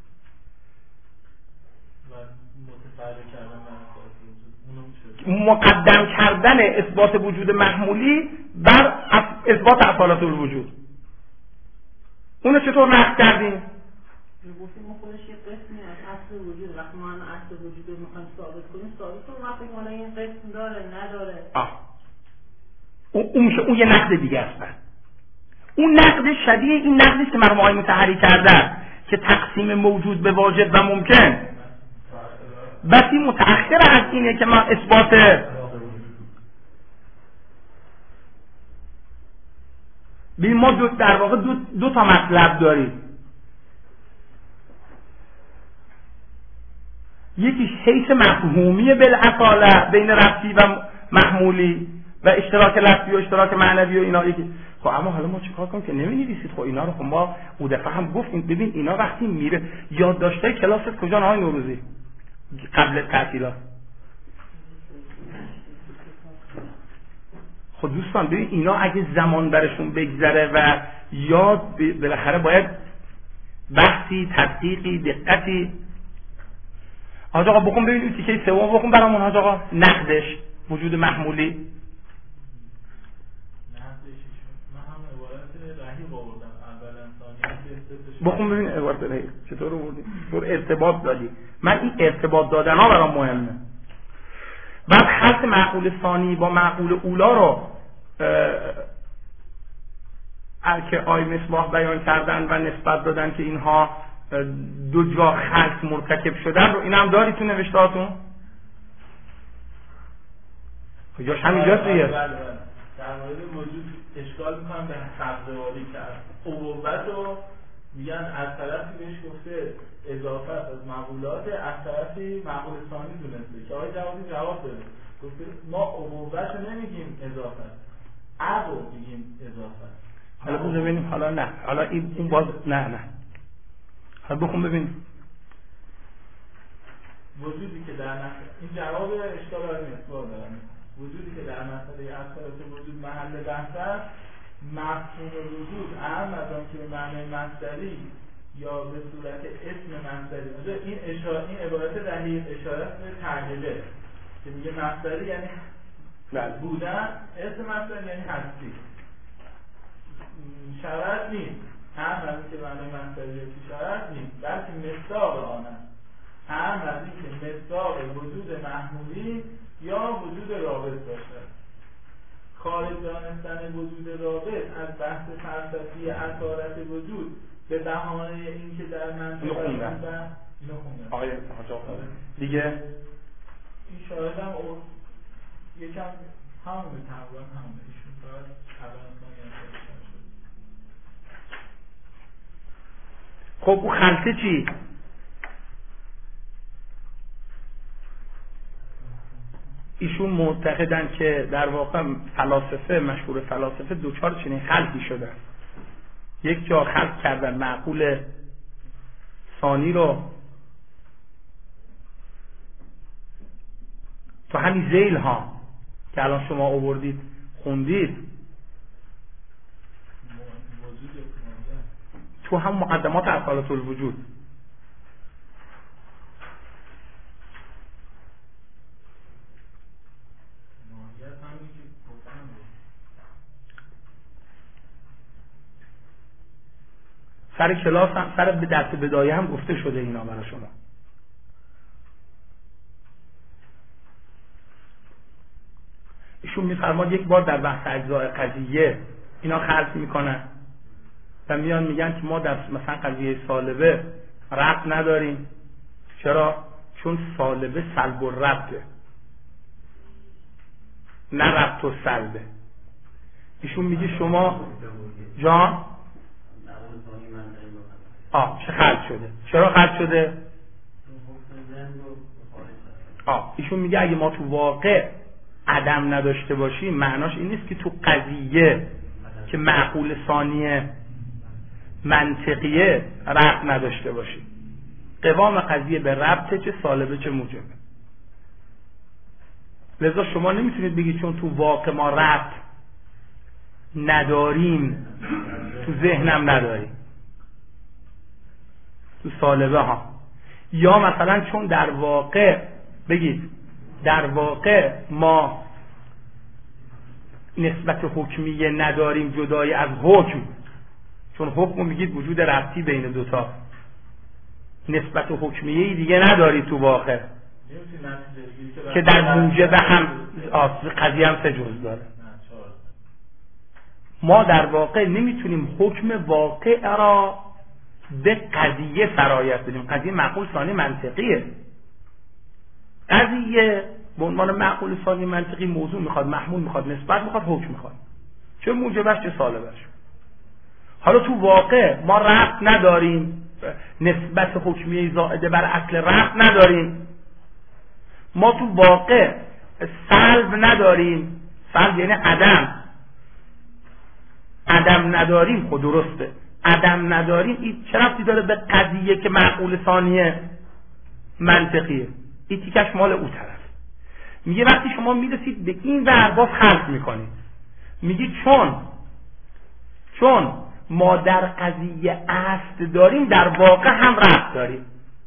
مقدم کردن اثبات وجود محمولی بر اثبات اصالت الوجود، اونو چطور نقد کردیم؟ گفتیم ما خودش یه قسمی از اصل وجود، وقتی ما اصل وجود رو میخوایم ثابت کنیم ثابت کنیم، وقتی ما این قسم داره نداره آه اون اون یه نقد دیگه است. اون نقد شبیه این نقدی که مرحوم آقای مطهری کردن که تقسیم موجود به واجب و ممکن بسی متأخر از اینه که ما اثبات ببین ما دو در واقع دو, دو تا مطلب داریم. یکی حیث مفهومی بالاصاله بین ربطی و محمولی و اشتراک لفظی و اشتراک معنوی و اینا. یکی خب اما حالا ما چیکار کنیم که نمی‌نویسید؟ خب اینا رو خب ما اون دفعه هم گفتیم ببین اینا وقتی میره یادداشتای کلاست کجا آقای نوروزی قبل تعطیلات. خب دوستان ببین اینا اگه زمان برشون بگذره و یاد بالاخره باید بحثی تدقیقی دقتی. حاج آقا بخون ببین این تیکه سوم بخون برامون حاج آقا. نقدش وجود محمولی. بخون ببین عبارت رهی چطور آوردی؟ چطور ارتباط دادی؟ من این ارتباط دادن ها برام مهمه. بعد خط معقول ثانی با معقول اولا رو که آی مصباح بیان کردن و نسبت دادن که اینها دو جا خلط مرتکب شدن رو این هم داری تو نوشتهاتون؟ جاش همینجاست دیگه. در مورد وجود اشکال میکنم به خبرواری کرد عبوبت رو میگن از طرفی بهش گفته اضافت از معقولات، از طرفی معقول ثانی دونسته که آقای جوادی جواب داده گفته ما عبوبت رو نمیگیم اضافت، عب رو میگیم اضافت. حالا بخون ببینیم. حالا نه حالا این اون باز نه نه حالا بخون ببینیم. وجودی که در نفس این جواب اشکال های مصباح دارم. وجودی که در مسئله اصالت وجود محل بحث است، مفهوم وجود اهم از آن که به معنی مصدری یا به صورت اسم مصدری. این اشاره این عبارت دقیق اشاره به ترجمه که میگه مصدری یعنی بودن، اسم مصدری یعنی هستی. شرط نیست اهم از این که معنی مصدری شرط نیست، بلکه مصداق آن است. اهم از این که مصداق وجود محمولی یا وجود رابط باشد. خارج دانستن وجود رابط از بحث فلسفی اصالت وجود به بهانه اینکه در منطقه اینو خوندم آقای حاج آقا دیگه این شاید هم او یکم همونه تقریبا همونه ایشون باید اول خب اون خلطه چی؟ ایشون معتقدن که در واقع فلاسفه مشهور فلاسفه دوچار چنین خلطی شدن. یک جا خلط کردن معقول ثانی رو تو همین ذیل ها که الان شما آوردید خوندید تو هم مقدمات اصالت الوجود سر کلاس هم، سر به درس بدایه هم گفته شده اینا برای شما. ایشون میفرماد یک بار در بحث اجزاء قضیه اینا خلط میکنن و میان میگن که ما در مثلا قضیه سالبه ربط نداریم. چرا؟ چون سالبه سلب و ربطه، نه ربط و سلبه. ایشون میگه شما جان آه چه خلط شده؟ چرا خلط شده؟ آه ایشون میگه اگه ما تو واقع عدم نداشته باشیم معناش این نیست که تو قضیه که معقول ثانیه منطقیه ربط نداشته باشیم. قوام قضیه به ربطه، چه سالبه چه موجبه. لذا شما نمیتونید بگید چون تو واقع ما ربط نداریم تو ذهنم نداریم، تو سالبه ها. یا مثلا چون در واقع بگید در واقع ما نسبت حکمیه نداریم جدای از حکم، چون حکم میگید وجود ربطی بین دوتا، نسبت حکمیه دیگه نداری تو واقع که در موجب هم قضیه هم سه جز داره. ما در واقع نمیتونیم حکم واقع را به قضیه سرایت بدیم. قضیه معقول ثانی منطقیه. قضیه به عنوان معقول ثانی منطقی موضوع میخواد، محمول میخواد، نسبت میخواد، حکم میخواد، چه موجبش چه سالبش. حالا تو واقع ما ربط نداریم، نسبت حکمیه زائده بر اصل ربط نداریم. ما تو واقع سلب نداریم، سلب یعنی عدم، عدم نداریم. خود درسته عدم نداریم، این چه ربطی داره به قضیه که معقول ثانیه منطقیه؟ این تیکش مال او طرف. میگه وقتی شما میرسید به این ور باز خلط میکنید، میگی چون چون ما در قضیه اصل داریم در واقع هم ربط داریم.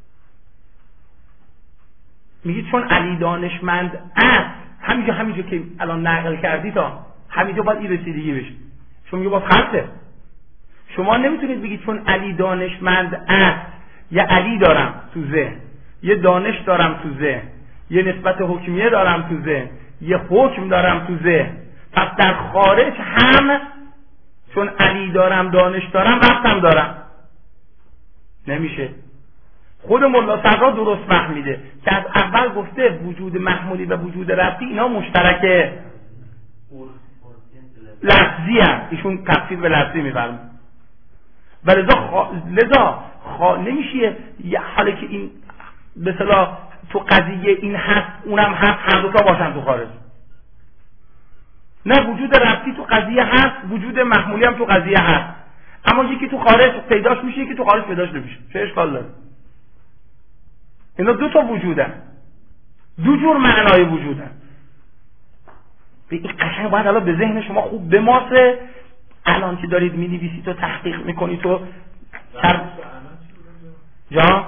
میگی چون علی دانشمند است، همینجا همینجا که الان نقل کردی تا همینجا باید این رسیدگی بشه. چون میگه باز خلطه. شما نمیتونید بگید چون علی دانشمند است یه علی دارم تو ذهن، یه دانش دارم تو ذهن، یه نسبت حکمیه دارم تو ذهن، یه حکم دارم تو ذهن، پس در خارج هم چون علی دارم دانش دارم ربطم دارم. نمیشه. خود ملا صدرا درست فهمیده که از اول گفته وجود محمولی و وجود ربطی اینا مشترکه لفظی هم. ایشون تفسیر به لفظی میفرمه و لذا, خوا... لذا خوا... نمیشه یه حالی که این به اصطلاح تو قضیه این هست اونم هست هر دو تا باشن تو خارج. نه، وجود ربطی تو قضیه هست، وجود محمولی هم تو قضیه هست، اما یکی تو خارج پیداش میشه یکی تو خارج پیداش نمیشه. چه اشکال داره؟ اینا دو تا وجودن، دو جور معنای وجودن. این قشنگ باید الان به ذهن شما خوب بماسه. الان که دارید می‌نویسید و تحقیق میکنید تو تر... جا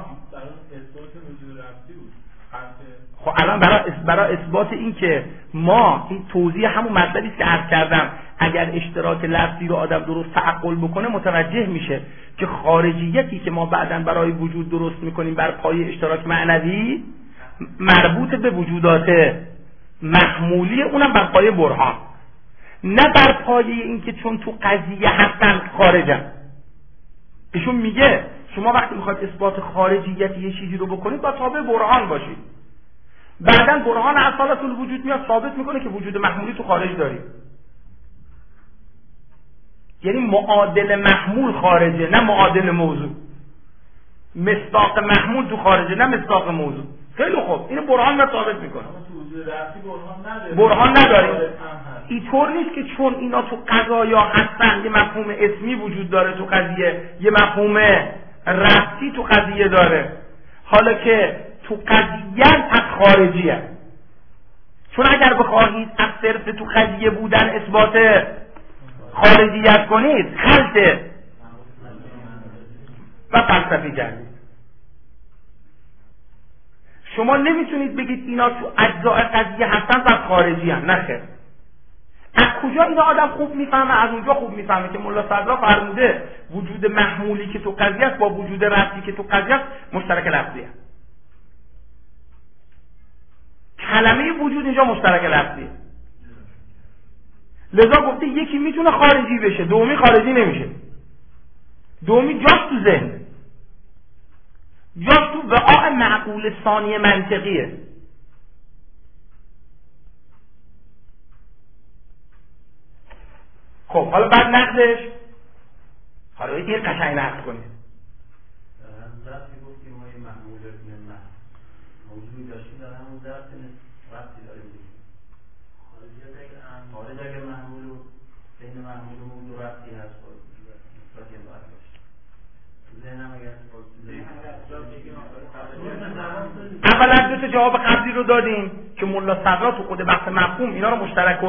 خب الان برای برای اثبات این که ما این توضیح همون مطلبی است که عرض کردم، اگر اشتراک لفظی رو آدم درست تعقل بکنه متوجه میشه که خارجیتی که ما بعداً برای وجود درست میکنیم بر پایه اشتراک معنوی مربوط به وجودات محمولی، اونم بر پایه برهان، نه بر پایه این که چون تو قضیه هستن خارجن. ایشون میگه شما وقتی میخواید اثبات خارجیت یه چیزی رو بکنید با تابع برهان باشید. بعداً برهان اصالت الوجود میاد ثابت میکنه که وجود محمولی تو خارج داریم. یعنی معادل محمول خارجه نه معادل موضوع. مصداق محمول تو خارجه نه مصداق موضوع. خیلی خوب، اینو برهان میاد ثابت میکنه. برهان نداریم. اینطور نیست که چون اینا تو قضایا هستن یه مفهوم اسمی وجود داره تو قضیه، یه مفهوم ربطی تو قضیه داره، حالا که تو قضیه پس خارجی هست. چون اگر بخواهید از صرف تو قضیه بودن اثبات خارجیت کنید خلطه و فلسفی کردید. شما نمیتونید بگید اینا تو اجزاء قضیه هستن پس خارجی هستن. نه خیر. از کجا اینا آدم خوب میفهمه؟ از اونجا خوب میفهمه که ملا صدرا فرموده وجود محمولی که تو قضیه است با وجود ربطی که تو قضیه است مشترک لفظیه. کلمه وجود اینجا مشترک لفظیه. لذا گفته یکی میتونه خارجی بشه، دومی خارجی نمیشه. دومی جاش تو ذهن، جاش تو وقاع معقول ثانی منطقیه. خب حالا بعد نقدش، حالا این قشنگ نقد کنید. در همون ضبط که گفتیم ما یه محمول من موضوعی داشتیم، در همون ضبط ربطی داریم دیگه. خارج اگر محمول و بین محمول و موضوع ربطی هست باید نسبتی هم باید باشه. ذهنم اگر اولا دو تا جواب قبلی رو دادیم که ملا صدرا تو خود بحث مفهوم اینا رو مشترک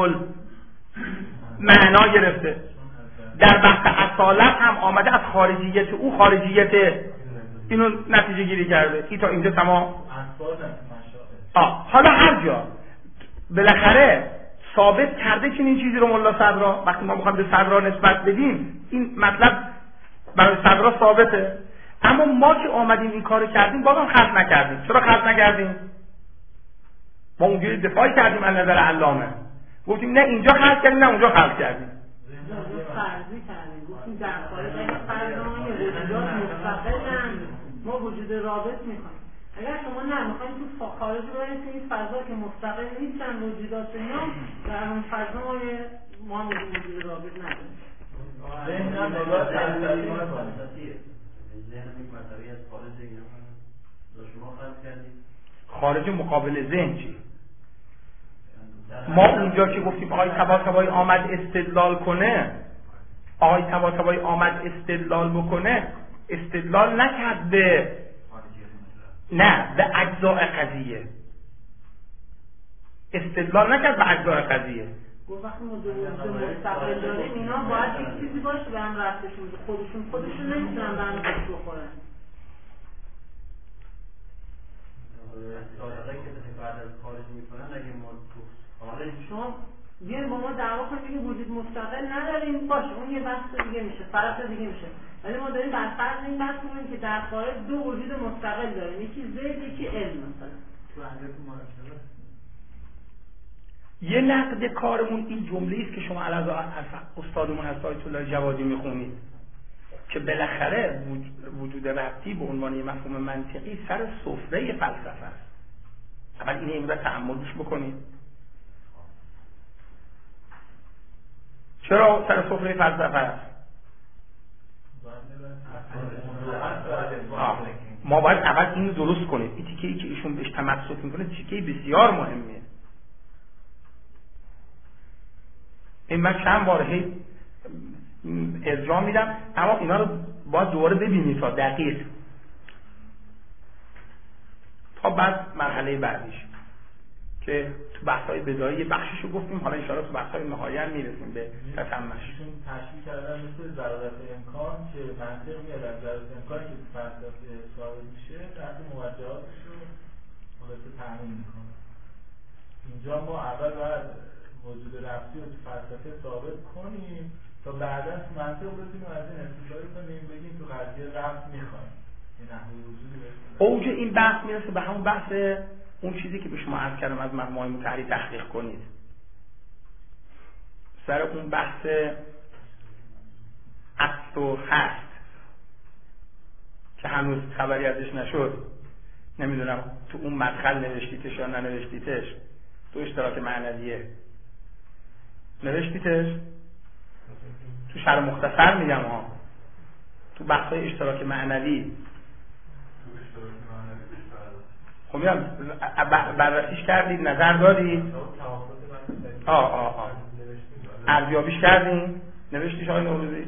معنا گرفته. در بحث اصالت هم آمده از خارجیت او خارجیت اینو نتیجه گیری کرده. این تا اینجا تمام. آه. حالا هر جا بالاخره ثابت کرده که این چیزی رو ملا صدرا، وقتی ما میخوایم به صدرا نسبت بدیم این مطلب برای صدرا ثابته، اما ما که آمدیم این کارو کردیم بازم خلق نکردیم. چرا خلق نکردیم؟ ما اونجوری دفاعی کردیم از نظر علامه، گفتیم نه اینجا خلق کردیم نه اونجا خلق کردیم. فرضی کردیم گفتیم در خارج اگه فرضان وجودات مستقلن ما وجود رابط میخوایم. اگر شما نه میخوایم تو خارج برید این فضا که مستقل نیستن وجودات اینا، در اون فضا ما ما وجود رابط نداریم. ذهن هم نگاه فلسفیه. ذهن یک مسئله از خارج اینا رو شما خلق کردید. خارج مقابل ذهن چی؟ ما اونجا که گفتیم آقای طباطبایی آمد استدلال کنه، آقای طباطبایی آمد استدلال بکنه، استدلال نکرد به نه به اجزاء قضیه، استدلال نکرد به اجزاء قضیه. گفت وقتی ما دو وجود مستقل داریم اینا باید یک چیزی باشه به هم رفتشون، خودشون خودشون نمیتونن به هم رفت بخورن. سالقه که بعد از خارج میکنن اگه ما خارج شما بیاین با ما دعوا کنید که وجود مستقل نداریم، باشه اون یه بحث دیگه میشه، فرض دیگه میشه، ولی ما داریم بر فرض این بحث می‌کنیم که در خارج دو وجود مستقل داریم، یکی ذهن یکی علم. مثلا یه نقد کارمون این جمله است که شما علاوه از استادمون از آیت الله جوادی میخونید که بالاخره وجود ربطی به عنوان یه مفهوم منطقی سر سفره فلسفه است. اول اینه این رو تأملش بکنید. چرا سر سفره فلسفه است؟ ما باید اول اینو درست کنید. این تیکه‌ای که ایشون بهش تمسک میکنه تیکه بسیار مهمیه. این من چند بار هی ارجاع میدم، اما اینا رو باید دوباره ببینید تا دقیق، تا بعد مرحله بعدیش که تو بحث‌های بدایی بخششو گفتیم، حالا ان شاءالله تو بحث‌های نهایی هم میرسیم به تتمش. چون تشریح کردن مثل ضرورت امکان که منطق میاد از ضرورت امکانی که تو فلسفه ثابت میشه، بعد موجهاتش رو خلاصه تامین میکنه. اینجا ما اول باید وجود ربطی رو تو فلسفه ثابت کنیم تا بعدا تو منطق بتونیم از این استفاده کنیم، بگیم تو قضیه ربط میخوایم. این نحوه وجودی بشه. اوج این بحث میرسه به همون بحث اون چیزی که به شما عرض کردم از مجموعه متحری تحقیق کنید. سر اون بحث است و هست که هنوز خبری ازش نشد، نمیدونم تو اون مدخل نوشتیتش یا ننوشتیتش، تو اشتراک معنویه نوشتیتش، تو شرح مختصر میگم ها، تو بحث‌های اشتراک معنوی خب میگم بررسیش کردید، نظر دادید، آه آه آه ارزیابیش کردین، نوشتیش آقای نوروزی؟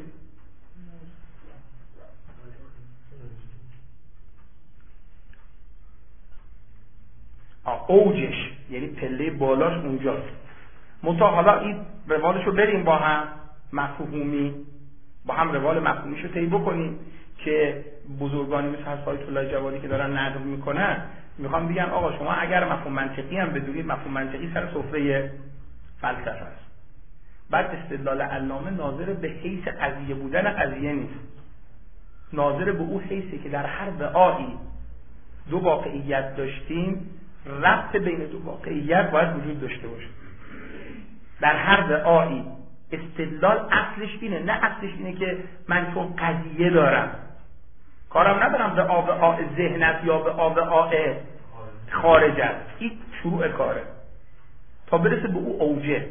آه اوجش یعنی پله بالاش اونجاست. منتها حالا این روالشو بریم با هم مفهومی، با هم روال مفهومیشو طی بکنیم که بزرگانی مثل حضرت آیت الله جوادی که دارن نقد میکنن میخوام بگن آقا شما اگر مفهوم منطقی هم بدونید، مفهوم منطقی سر سفره فلسفه است. بعد استدلال علامه ناظر به حیث قضیه بودن قضیه نیست، ناظر به اون حیثی که در هر وعایی دو واقعیت داشتیم، ربط بین دو واقعیت باید وجود داشته باشه. در هر وعایی استدلال اصلش اینه، نه اصلش اینه که من چون قضیه دارم کارم ندارم به آب آ ذهنت یا به آب آ خارج است. این شروع کاره تا برسه به او اوجه.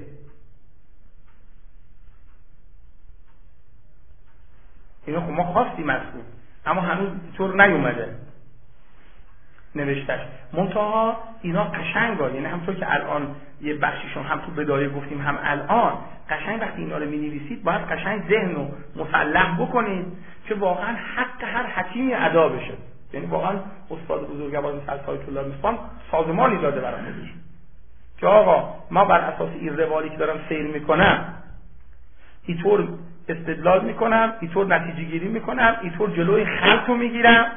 اینو خب ما خواستیم از اون، اما هنوز طور نیومده نوشتش. منتها اینا قشنگا، یعنی همونطور که الان یه بخشیشون هم تو بدایه گفتیم هم الان قشنگ وقتی اینا رو می‌نویسید باید قشنگ ذهن رو مسلح بکنید که واقعا حق هر حکیمی ادا بشه. یعنی واقعا استاد بزرگوار مثل آیت الله مصباح سازمانی داده برای خودش که آقا ما بر اساس این روالی که دارم سیر میکنم اینطور استدلال میکنم، اینطور نتیجه گیری میکنم، اینطور جلوی خلط رو میگیرم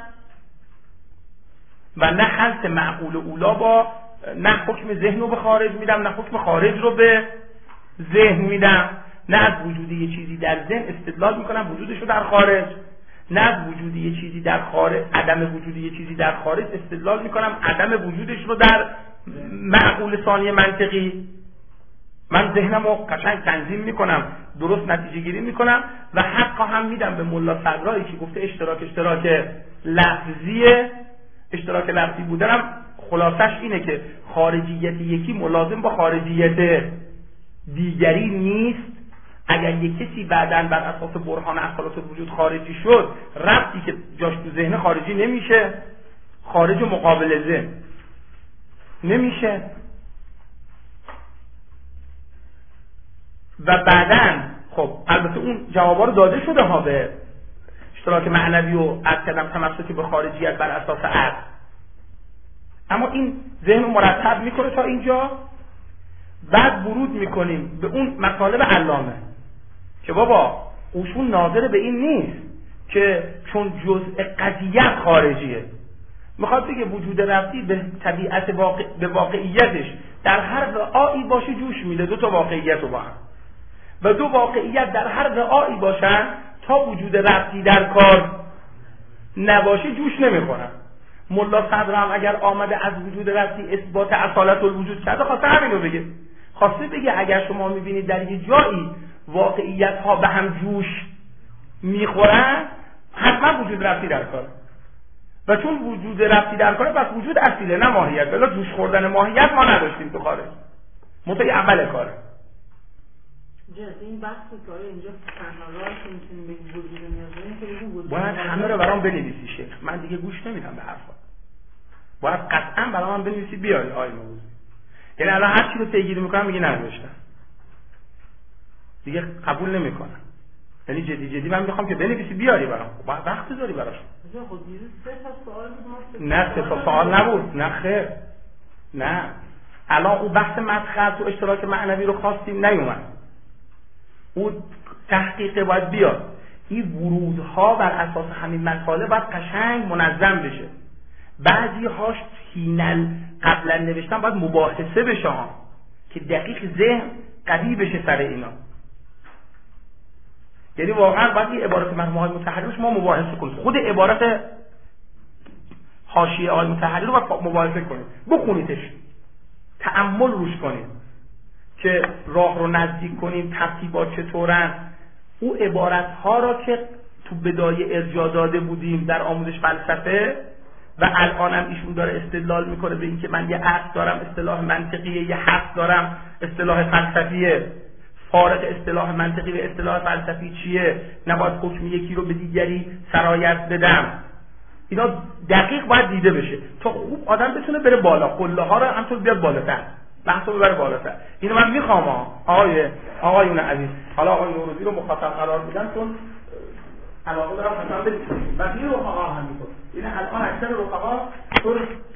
و نه خلط معقول اولا با نه حکم ذهن رو به خارج میدم، نه حکم خارج رو به ذهن میدم، نه از وجود یه چیزی در ذهن استدلال میکنم وجودش رو در خارج، نه از وجود یه چیزی در خارج عدم وجود یه چیزی در خارج استدلال میکنم عدم وجودش رو در معقول ثانی منطقی. من ذهنم رو قشنگ تنظیم میکنم، درست نتیجه گیری میکنم و حقا هم میدم به ملا صدرایی که گفته اشتراک اشتراک لفظیه. اشتراک لفظی بودنم خلاصش اینه که خارجیت یکی ملازم با خارجیت دیگری نیست. اگر یک کسی بعداً بر اساس برهان اصالت وجود خارجی شد، ربطی که جاش تو ذهن خارجی نمیشه، خارج و مقابل ذهن نمیشه. و بعداً خب البته اون جوابا رو داده شده ها به اشتراک معنوی و از کدم تمسکی به خارجیت بر اساس عقل، اما این ذهن رو مرتب میکنه تا اینجا. بعد ورود میکنیم به اون مطالب علامه که بابا اوشون ناظر به این نیست که چون جزء قضیت خارجیه، میخواد بگه وجود ربطی به طبیعت واقع... به واقعیتش در هر رعایی باشه جوش میده، دو تا واقعیت رو با هم و دو واقعیت در هر رعایی باشن تا وجود ربطی در کار نباشه جوش نمیخورن. ملا صدر هم اگر آمده از وجود ربطی اثبات اصالت الوجود کرده خواسته همینو بگه، خواسته بگه اگر شما میبینید در یه جایی واقعیت ها به هم جوش میخورن حتما وجود ربطی در کاره و چون وجود ربطی در کاره پس وجود اصیله نه ماهیت، بلا جوش خوردن ماهیت ما نداشتیم تو خارج، متأ اول کاره. این بحث کاره اینجا تنها راهی که میتونیم بگیم وجود نیاز باید همه رو برام بنویسی شیخ، من دیگه گوش نمیدم به حرفا. باید قطعا برام بنویسی بیاری آی موضوع. یعنی الان هر چی رو پیگیری میکنم میگه ننوشتم دیگه قبول نمیکنم. یعنی جدی جدی من میخوام که بنویسی بیاری برام، باید وقت بذاری براش. نه سه تا سوال نبود، نه خیر، نه الان اون بحث مدخل تو اشتراک معنوی رو خواستیم نیومد، اون تحقیق باید بیاد. این ورودها بر اساس همین مطالب باید قشنگ منظم بشه. بعضی هاش حینل قبلا نوشتن باید مباحثه بشه ها که دقیق ذهن قوی بشه سر اینا. یعنی واقعا باید این عبارت مرحوم آقای مطهری ما مباحثه کنیم، خود عبارت حاشیه آقای مطهری رو باید مباحثه کنیم، بخونیدش، تأمل روش کنیم که راه رو نزدیک کنیم ترتیبات چطورن. او عبارت ها را که تو بدایه ارجاع داده بودیم در آموزش فلسفه و الان هم ایشون داره استدلال میکنه به این که من یه اصل دارم اصطلاح منطقیه، یه حق دارم اصطلاح فلسفیه، فارق اصطلاح منطقی و اصطلاح فلسفی چیه، نباید حکم یکی رو به دیگری سرایت بدم. اینا دقیق باید دیده بشه تا خوب آدم بتونه بره بالا، قله ها رو همطور بیاد بالاتر، بحث رو ببره بالاتر. اینو من میخوام آقای آقایون عزیز، حالا آقای نوروزی رو مخاطب قرار میدم چون علاقه دارم مثلا بگم و این رفقا همینطور. این الان اکثر رفقا طور